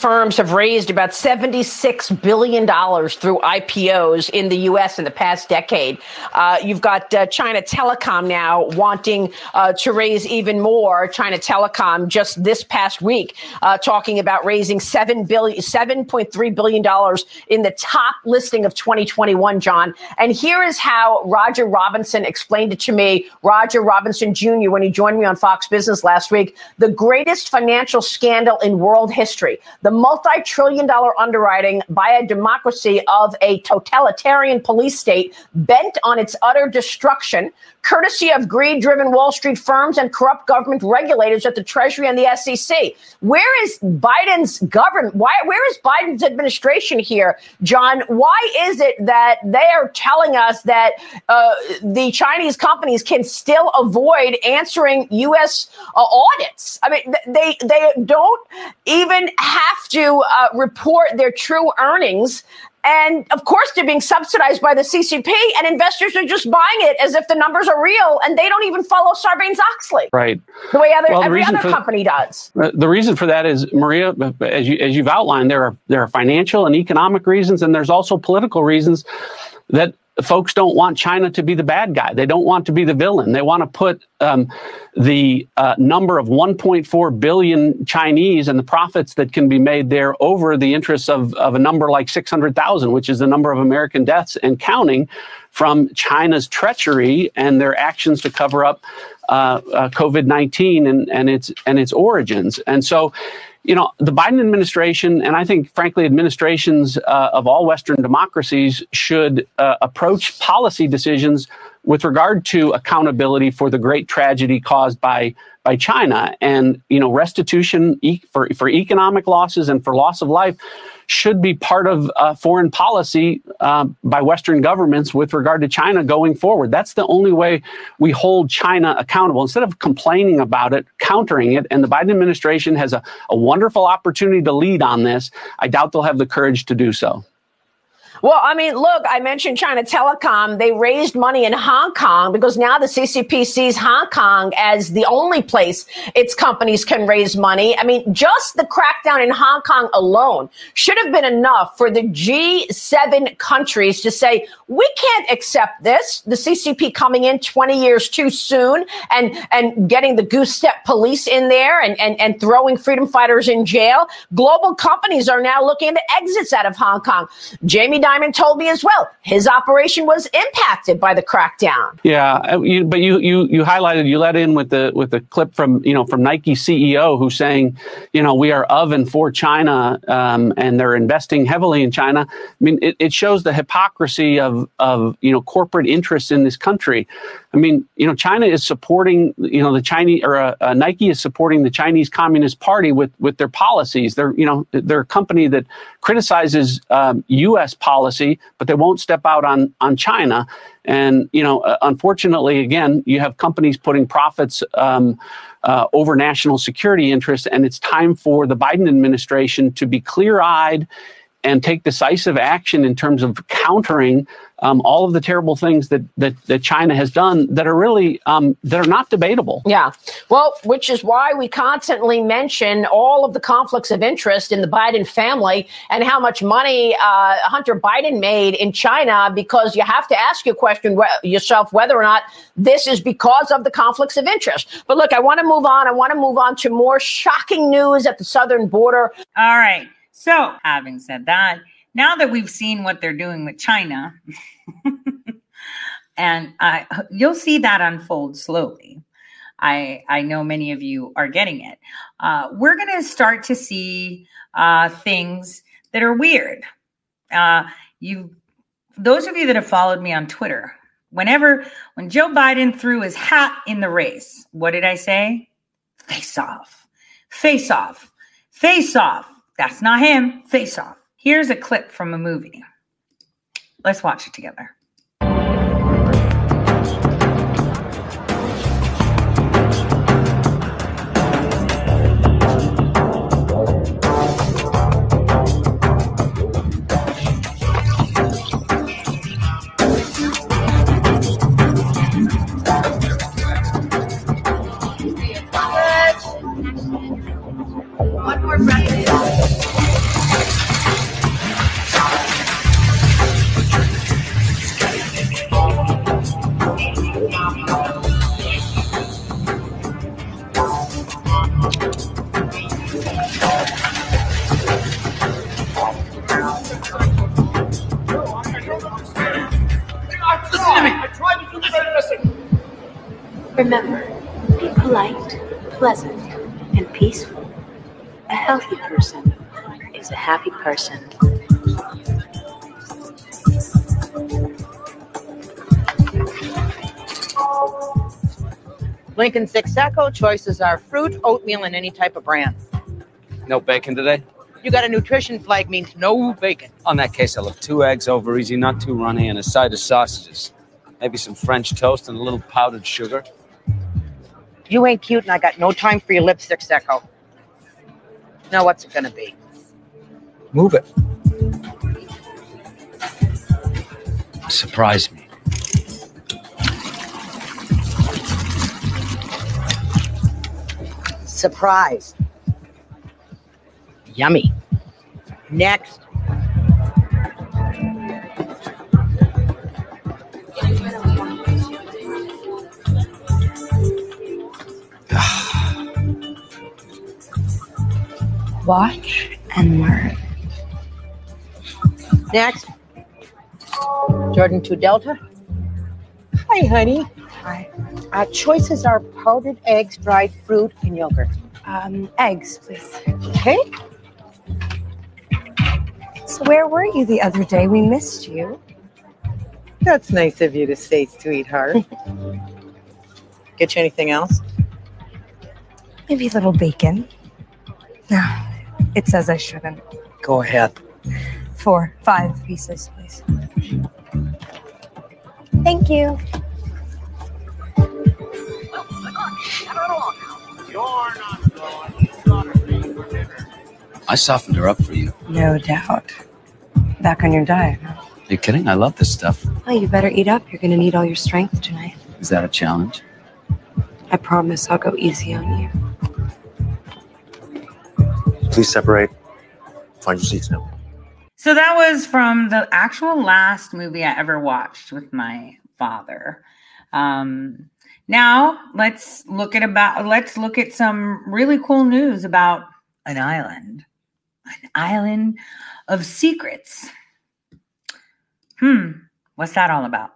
firms have raised about seventy-six billion dollars through I P Os in the U S in the past decade. Uh, you've got uh, China Telecom now wanting uh, to raise even more. China Telecom just this past week uh, talking about raising seven billion, seven point three billion dollars in the top listing of twenty twenty-one, John. And here is how Roger Robinson explained it to me, Roger Robinson Junior, when he joined me on Fox Business last week. The greatest financial scandal in world history, the multi-trillion dollar underwriting by a democracy of a totalitarian police state bent on its utter destruction, courtesy of greed-driven Wall Street firms and corrupt government regulators at the Treasury and the S E C. Where is Biden's government? Why? Where is Biden's administration here, John? Why is it that they are telling us that uh, the Chinese companies can still avoid answering U S uh, audits? I mean, they they don't even have to uh, report their true earnings. And of course, they're being subsidized by the C C P, and investors are just buying it as if the numbers are real, and they don't even follow Sarbanes-Oxley, right? The way other well, the every other for, company does. The reason for that is, Maria, as you as you've outlined, there are there are financial and economic reasons, and there's also political reasons that folks don't want China to be the bad guy. They don't want to be the villain. They want to put um, the uh, number of one point four billion Chinese and the profits that can be made there over the interests of, of a number like six hundred thousand, which is the number of American deaths and counting from China's treachery and their actions to cover up uh, uh, COVID nineteen and, and its and its origins. And so, you know, the Biden administration, and I think, frankly, administrations uh, of all Western democracies should uh, approach policy decisions with regard to accountability for the great tragedy caused by by China. And, you know, restitution e- for, for economic losses and for loss of life should be part of uh, foreign policy uh, by Western governments with regard to China going forward. That's the only way we hold China accountable. Instead of complaining about it, countering it, and the Biden administration has a, a wonderful opportunity to lead on this, I doubt they'll have the courage to do so. Well, I mean, look, I mentioned China Telecom. They raised money in Hong Kong because now the C C P sees Hong Kong as the only place its companies can raise money. I mean, just the crackdown in Hong Kong alone should have been enough for the G seven countries to say, we can't accept this. The C C P coming in twenty years too soon and, and getting the goose step police in there and, and, and throwing freedom fighters in jail. Global companies are now looking at exits out of Hong Kong. Jamie Dimon told me as well, his operation was impacted by the crackdown. Yeah, you, but you you you highlighted, you let in with the with the clip from you know from Nike C E O who's saying, you know, we are of and for China, um, and they're investing heavily in China. I mean, it, it shows the hypocrisy of of you know corporate interests in this country. I mean, you know, China is supporting, you know, the Chinese or uh, uh, Nike is supporting the Chinese Communist Party with with their policies. They're, you know, they're a company that criticizes um, U S policy, but they won't step out on on China. And, you know, uh, unfortunately, again, you have companies putting profits um, uh, over national security interests. And it's time for the Biden administration to be clear-eyed and take decisive action in terms of countering um, all of the terrible things that, that that China has done that are really um, that are not debatable. Yeah, well, which is why we constantly mention all of the conflicts of interest in the Biden family and how much money uh, Hunter Biden made in China, because you have to ask your question yourself whether or not this is because of the conflicts of interest. But look, I want to move on. I want to move on to more shocking news at the southern border. All right. So, having said that, now that we've seen what they're doing with China, and uh, you'll see that unfold slowly. I I know many of you are getting it. Uh, we're going to start to see uh, things that are weird. Uh, you, those of you that have followed me on Twitter, whenever when Joe Biden threw his hat in the race, what did I say? Face off, face off, face off. That's not him. Face off. Here's a clip from a movie. Let's watch it together. One more breath. polite, pleasant, and peaceful. A healthy person is a happy person. Lincoln Six Echo choices are fruit, oatmeal, and any type of bran. No bacon today? You got a nutrition flag, means no bacon. On that case, I'll have two eggs over easy, not too runny, and a side of sausages. Maybe some French toast and a little powdered sugar. You ain't cute, and I got no time for your lipstick, Echo. Now what's it gonna be? Move it. Surprise me. Surprise. Yummy. Next. Watch and learn. Next. Jordan two Delta. Hi, honey. Hi. Uh, choices are powdered eggs, dried fruit, and yogurt. Um, eggs, please. Okay. So where were you the other day? We missed you. That's nice of you to say, sweetheart. Get you anything else? Maybe a little bacon. No, it says I shouldn't. Go ahead. Four, five pieces, please. Thank you. I softened her up for you. No doubt. Back on your diet, huh? Are you kidding? I love this stuff. Well, you better eat up. You're going to need all your strength tonight. Is that a challenge? I promise I'll go easy on you. Please separate. Find your seats now. So that was from the actual last movie I ever watched with my father. Um, now let's look at about let's look at some really cool news about an island, an island of secrets. Hmm, what's that all about?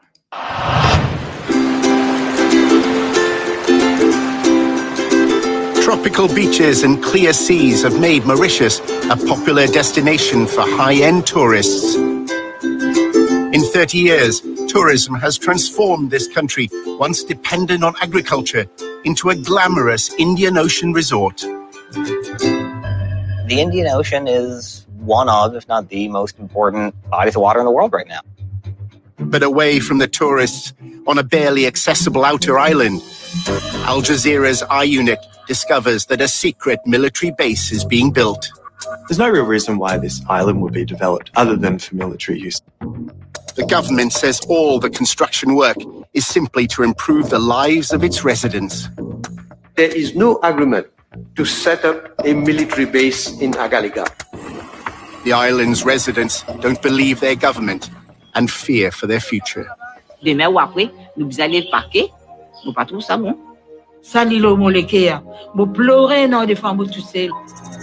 Tropical beaches and clear seas have made Mauritius a popular destination for high-end tourists. In thirty years, tourism has transformed this country, once dependent on agriculture, into a glamorous Indian Ocean resort. The Indian Ocean is one of, if not the most important bodies of water in the world right now. But away from the tourists, on a barely accessible outer island, Al Jazeera's eye unit discovers that a secret military base is being built. There's no real reason why this island would be developed other than for military use. The government says all the construction work is simply to improve the lives of its residents. There is no agreement to set up a military base in Agalega. The island's residents don't believe their government and fear for their future. Demain ou après, nous allons parquer. Nous pas tout ça, bon. Salilo mon lekeya. Mo pleurer non de famo tout seul.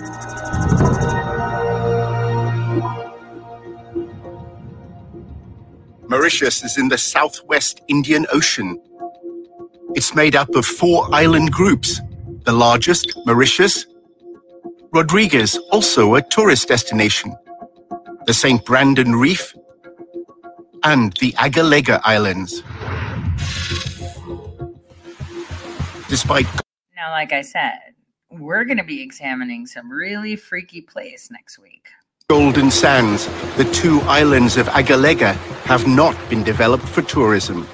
Mauritius is in the southwest Indian Ocean. It's made up of four island groups. The largest, Mauritius. Rodrigues, also a tourist destination. The Saint Brandon Reef. And the Agalega Islands. Despite... Now, like I said, we're going to be examining some really freaky place next week. Golden Sands, the two islands of Agalega have not been developed for tourism.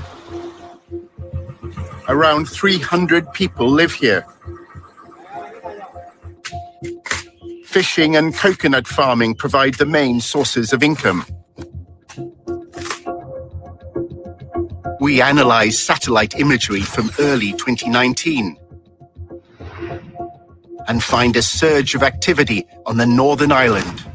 Around three hundred people live here. Fishing and coconut farming provide the main sources of income. We analyze satellite imagery from early twenty nineteen and find a surge of activity on the northern island.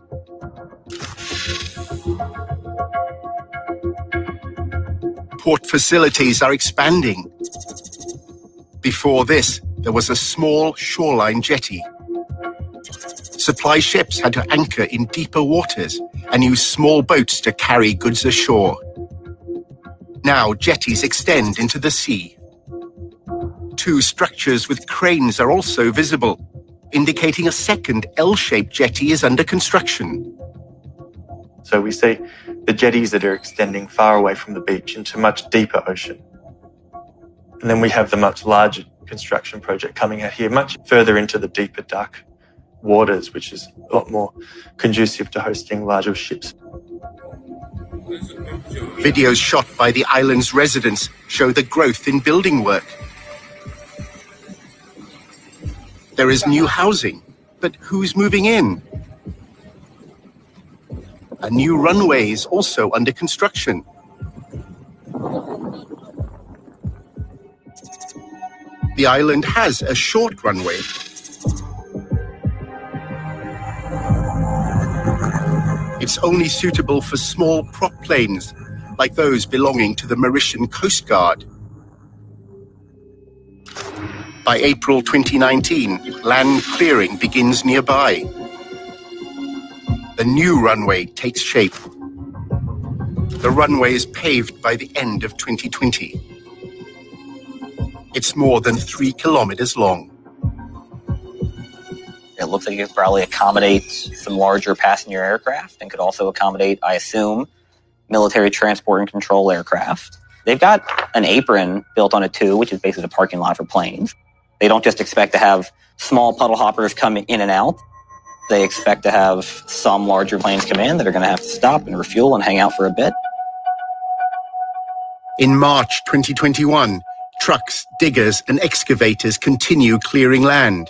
Port facilities are expanding. Before this, there was a small shoreline jetty. Supply ships had to anchor in deeper waters and use small boats to carry goods ashore. Now jetties extend into the sea. Two structures with cranes are also visible, indicating a second L-shaped jetty is under construction. So we see the jetties that are extending far away from the beach into much deeper ocean. And then we have the much larger construction project coming out here, much further into the deeper dark waters, which is a lot more conducive to hosting larger ships. Videos shot by the island's residents show the growth in building work. There is new housing, but who's moving in? A new runway is also under construction. The island has a short runway. It's only suitable for small prop planes, like those belonging to the Mauritian Coast Guard. By April twenty nineteen, land clearing begins nearby. The new runway takes shape. The runway is paved by the end of twenty twenty. It's more than three kilometers long. It looks like it could probably accommodate some larger passenger aircraft and could also accommodate, I assume, military transport and control aircraft. They've got an apron built on it too, which is basically a parking lot for planes. They don't just expect to have small puddle hoppers coming in and out. They expect to have some larger planes come in that are going to have to stop and refuel and hang out for a bit. In March twenty twenty-one, trucks, diggers, and excavators continue clearing land.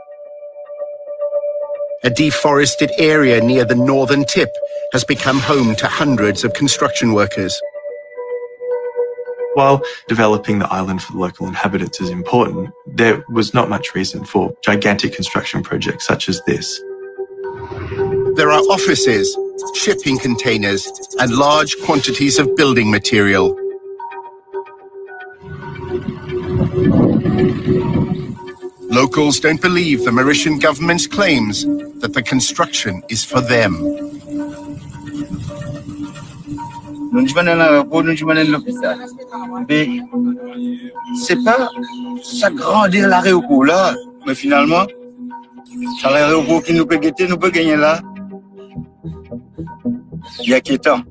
A deforested area near the northern tip has become home to hundreds of construction workers. While developing the island for the local inhabitants is important, there was not much reason for gigantic construction projects such as this. There are offices, shipping containers, and large quantities of building material. Locals don't believe the Mauritian government's claims that the construction is for them. Nous venons à l'aéroport, nous venons à l'hôpital. Mais c'est pas s'agrandir l'aéroport là, mais finalement, c'est l'aéroport qui nous peut guetter, nous peut gagner là. C'est inquiétant.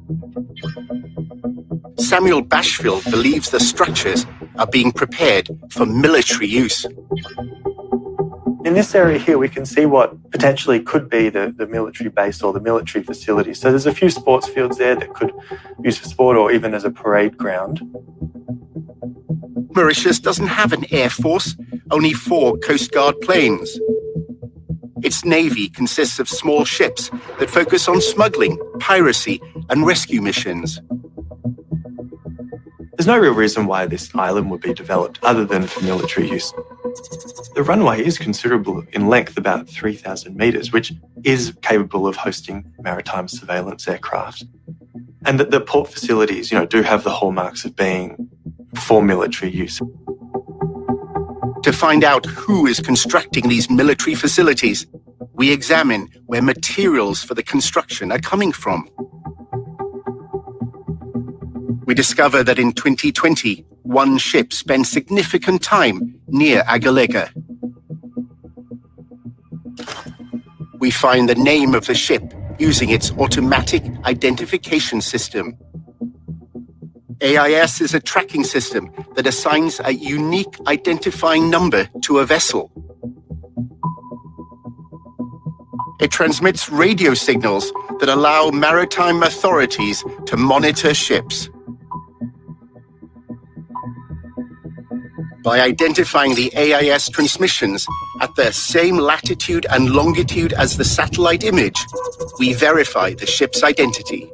Samuel Bashfield believes the structures are being prepared for military use. In this area here, we can see what potentially could be the, the military base or the military facility. So there's a few sports fields there that could be used for sport or even as a parade ground. Mauritius doesn't have an air force, only four Coast Guard planes. Its navy consists of small ships that focus on smuggling, piracy, and rescue missions. There's no real reason why this island would be developed other than for military use. The runway is considerable in length, about three thousand metres, which is capable of hosting maritime surveillance aircraft. And that the port facilities, you know, do have the hallmarks of being for military use. To find out who is constructing these military facilities, we examine where materials for the construction are coming from. We discover that in twenty twenty, one ship spent significant time near Agalega. We find the name of the ship using its automatic identification system. A I S is a tracking system that assigns a unique identifying number to a vessel. It transmits radio signals that allow maritime authorities to monitor ships. By identifying the A I S transmissions at the same latitude and longitude as the satellite image, we verify the ship's identity.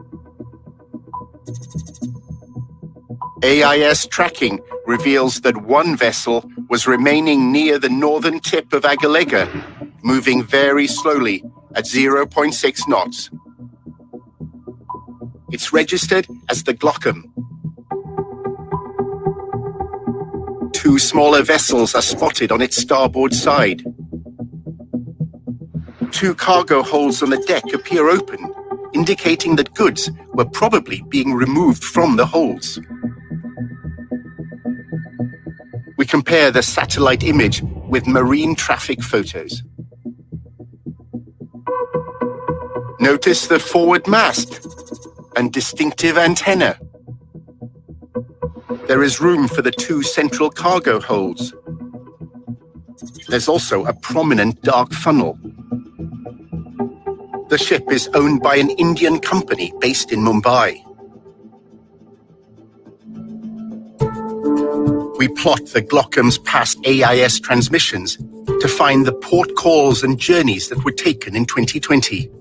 A I S tracking reveals that one vessel was remaining near the northern tip of Agalega, moving very slowly at zero point six knots. It's registered as the Glockham. Two smaller vessels are spotted on its starboard side. Two cargo holds on the deck appear open, indicating that goods were probably being removed from the holds. We compare the satellite image with marine traffic photos. Notice the forward mast and distinctive antenna. There is room for the two central cargo holds. There's also a prominent dark funnel. The ship is owned by an Indian company based in Mumbai. We plot the Glockhams past A I S transmissions to find the port calls and journeys that were taken in twenty twenty.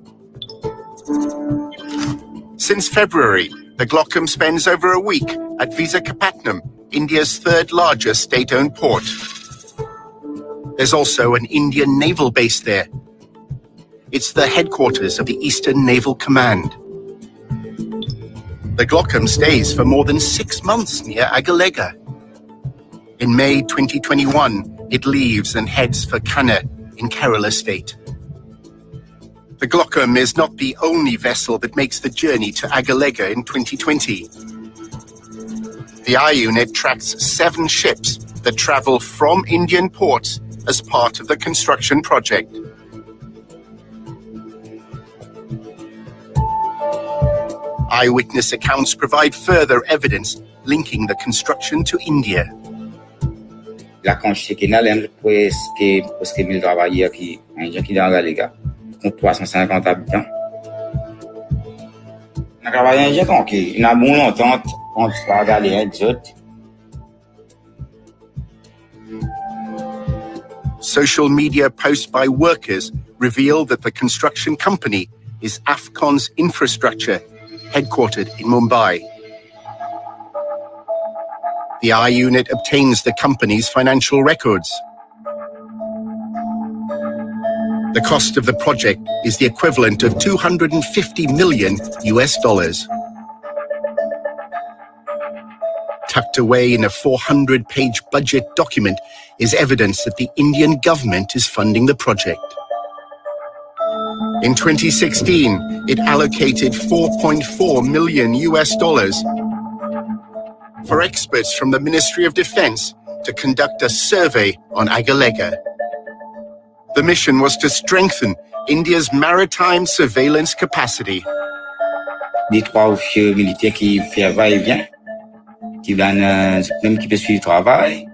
Since February, the Glockham spends over a week at Visakhapatnam, India's third largest state-owned port. There's also an Indian naval base there. It's the headquarters of the Eastern Naval Command. The Glockham stays for more than six months near Agalega. In May twenty twenty-one, it leaves and heads for Kanna in Kerala state. The Glockham is not the only vessel that makes the journey to Agalega in twenty twenty. The I unit tracks seven ships that travel from Indian ports as part of the construction project. Eyewitness accounts provide further evidence linking the construction to India. La construction est presque presque mille travailleurs qui indiens qui dans Agalega, com trois cent cinquante habitants. Na travail indien donc il a bon longtemps entre Agalega et autres. Social media posts by workers reveal that the construction company is Afcon's Infrastructure, headquartered in Mumbai. The I unit obtains the company's financial records. The cost of the project is the equivalent of two hundred fifty million U S dollars. Tucked away in a four hundred page budget document is evidence that the Indian government is funding the project. In twenty sixteen, it allocated four point four million U S dollars for experts from the Ministry of Defense to conduct a survey on Agalega. The mission was to strengthen India's maritime surveillance capacity. Des trois officiers militaires qui font va-et-vient, qui donnent même qui peut suivre le travail.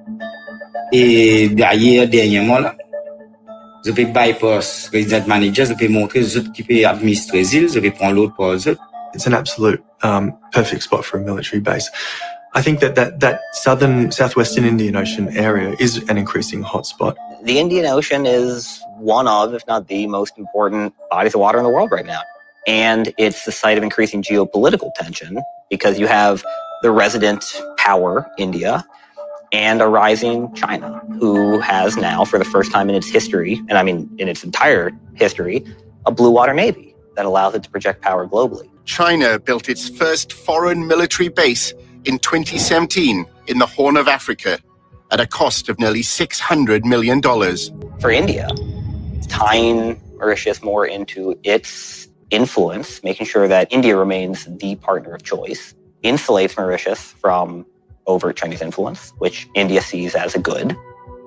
Et derrière, dernièrement, là, je vais bypass resident managers, je vais montrer les autres qui peuvent administrer les îles, je vais prendre l'autre pour eux. It's an absolute um, perfect spot for a military base. I think that, that that southern, southwestern Indian Ocean area is an increasing hotspot. The Indian Ocean is one of, if not the most important bodies of water in the world right now. And it's the site of increasing geopolitical tension because you have the resident power, India, and a rising China, who has now, for the first time in its history, and I mean in its entire history, a blue water navy that allows it to project power globally. China built its first foreign military base in twenty seventeen in the Horn of Africa at a cost of nearly six hundred million dollars. For India, tying Mauritius more into its influence, making sure that India remains the partner of choice, insulates Mauritius from overt Chinese influence, which India sees as a good.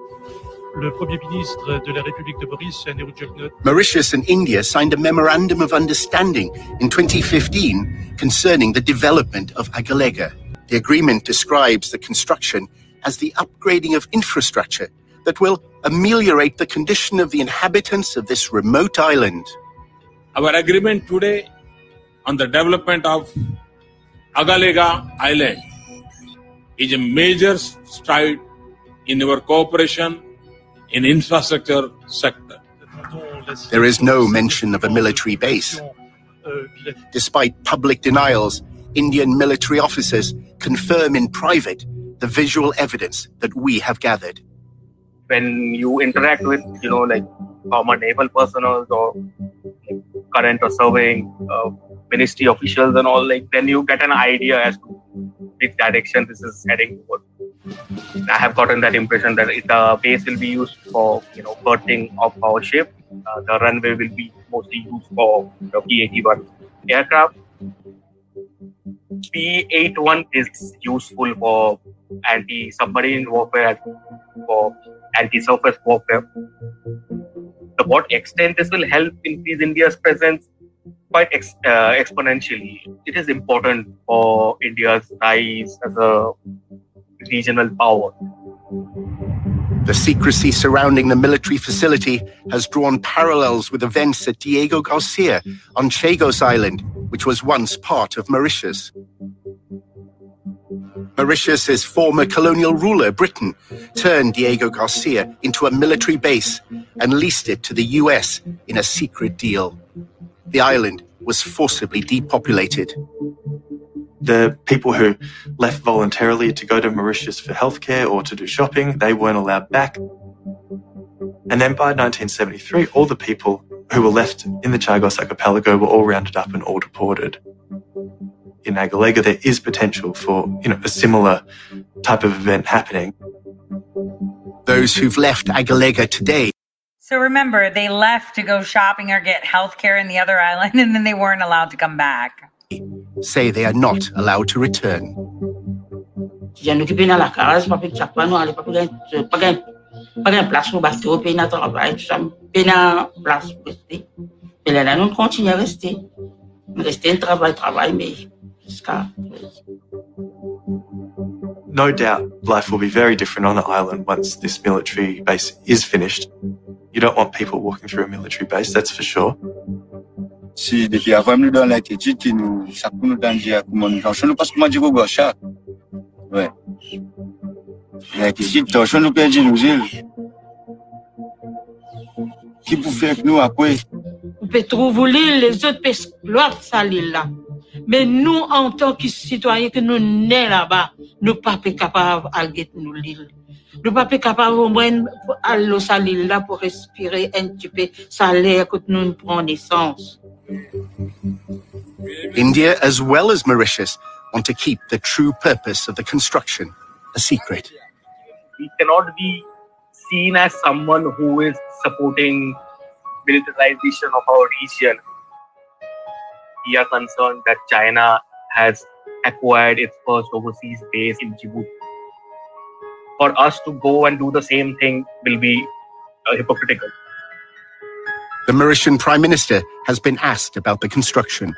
Le Premier ministre de la République de Maurice, Nehru Jacknot. Mauritius and India signed a memorandum of understanding in twenty fifteen concerning the development of Agalega. The agreement describes the construction as the upgrading of infrastructure that will ameliorate the condition of the inhabitants of this remote island. Our agreement today on the development of Agalega Island is a major stride in our cooperation in infrastructure sector. There is no mention of a military base. Despite public denials, Indian military officers confirm in private the visual evidence that we have gathered. When you interact with, you know, like common naval personnel or like, current or surveying uh, ministry officials and all, like then you get an idea as to which direction this is heading towards. I have gotten that impression that the base will be used for, you know, berthing of our ship. Uh, the runway will be mostly used for the P eighty-one aircraft. P eighty-one is useful for anti-submarine warfare, for anti-surface warfare. To what extent this will help increase India's presence? Quite ex- uh, exponentially. It is important for India's rise as a regional power. The secrecy surrounding the military facility has drawn parallels with events at Diego Garcia on Chagos Island, which was once part of Mauritius. Mauritius's former colonial ruler, Britain, turned Diego Garcia into a military base and leased it to the U S in a secret deal. The island was forcibly depopulated. The people who left voluntarily to go to Mauritius for healthcare or to do shopping, they weren't allowed back. And then by nineteen seventy-three, all the people who were left in the Chagos archipelago were all rounded up and all deported. In Agalega, there is potential for, you know, a similar type of event happening. Those who've left Agalega today So remember, they left to go shopping or get healthcare in the other island, and then they weren't allowed to come back. say they are not allowed to return. Jan nou ki pe nan la karaz, pa pe chakwa nou ale, pa pe gen, pa gen, pa gen plas pou bato, pe nan travay, tout sa, pe nan plas pou reste. Pe la la nou kontinye reste. Reste en travay, travay, me, jiska. No doubt life will be very different on the island once this military base is finished. You don't want people walking through a military base, that's for sure. Si depuis avant nous dans l'attitude qui nous ça nous donne dire comment nous nous parce que moi je go ça. Ouais. L'attitude tension nous perdre nous îles. Qui pour faire que nous après On peut trouver l'île, les autres peuvent exploiter ça l'île là. Mais nous, en tant que citoyens que nous nés là-bas, nous ne sommes pas capables d'aller nous l'île. Nous ne sommes pas capables au moins d'aller à l'île là pour respirer un petit peu ça l'air que nous prenons naissance. India, as well as Mauritius, want to keep the true purpose of the construction a secret. We cannot be seen as someone who is supporting militarization of our region. We are concerned that China has acquired its first overseas base in Djibouti. For us to go and do the same thing will be uh, hypocritical. The Mauritian Prime Minister has been asked about the construction.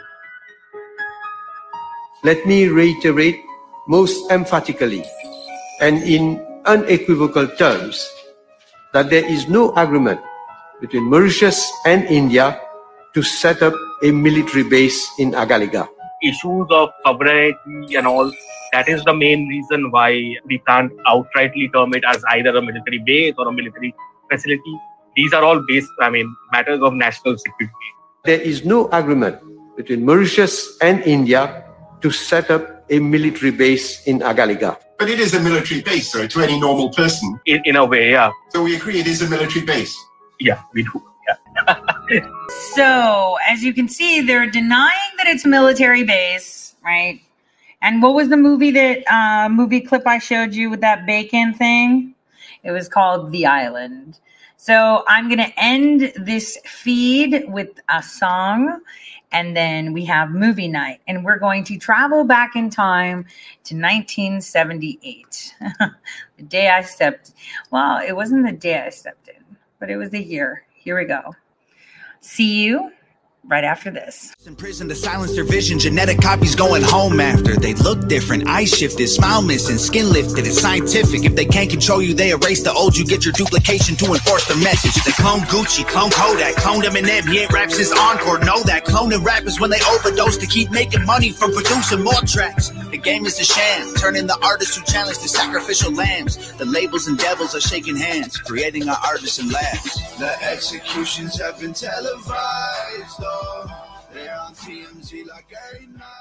Let me reiterate most emphatically and in unequivocal terms that there is no agreement between Mauritius and India to set up a military base in Agalega. Issues of sovereignty and all, that is the main reason why we can't outrightly term it as either a military base or a military facility. These are all based, I mean, matters of national security. There is no agreement between Mauritius and India to set up a military base in Agalega. But it is a military base, sir, to any normal person. In, in a way, yeah. So we agree it is a military base. Yeah, we do. Yeah. So, as you can see, they're denying that it's a military base, right? And what was the movie that uh, movie clip I showed you with that bacon thing? It was called The Island. So I'm going to end this feed with a song, and then we have movie night, and we're going to travel back in time to nineteen seventy-eight. The day I stepped, well, it wasn't the day I stepped in, but it was the year. Here we go. See you right after this. In prison to silence their vision, genetic copies going home after. They look different, eyes shifted, smile missing, skin lifted. It's scientific. If they can't control you, they erase the old. You get your duplication to enforce their message. They clone Gucci, clone Kodak, clone Eminem. He ain't raps his encore. Know that cloning rappers when they overdose to keep making money from producing more tracks. The game is a sham, turning the artists who challenge to sacrificial lambs. The labels and devils are shaking hands, creating our artists in labs. The executions have been televised. They're on T M Z like every night.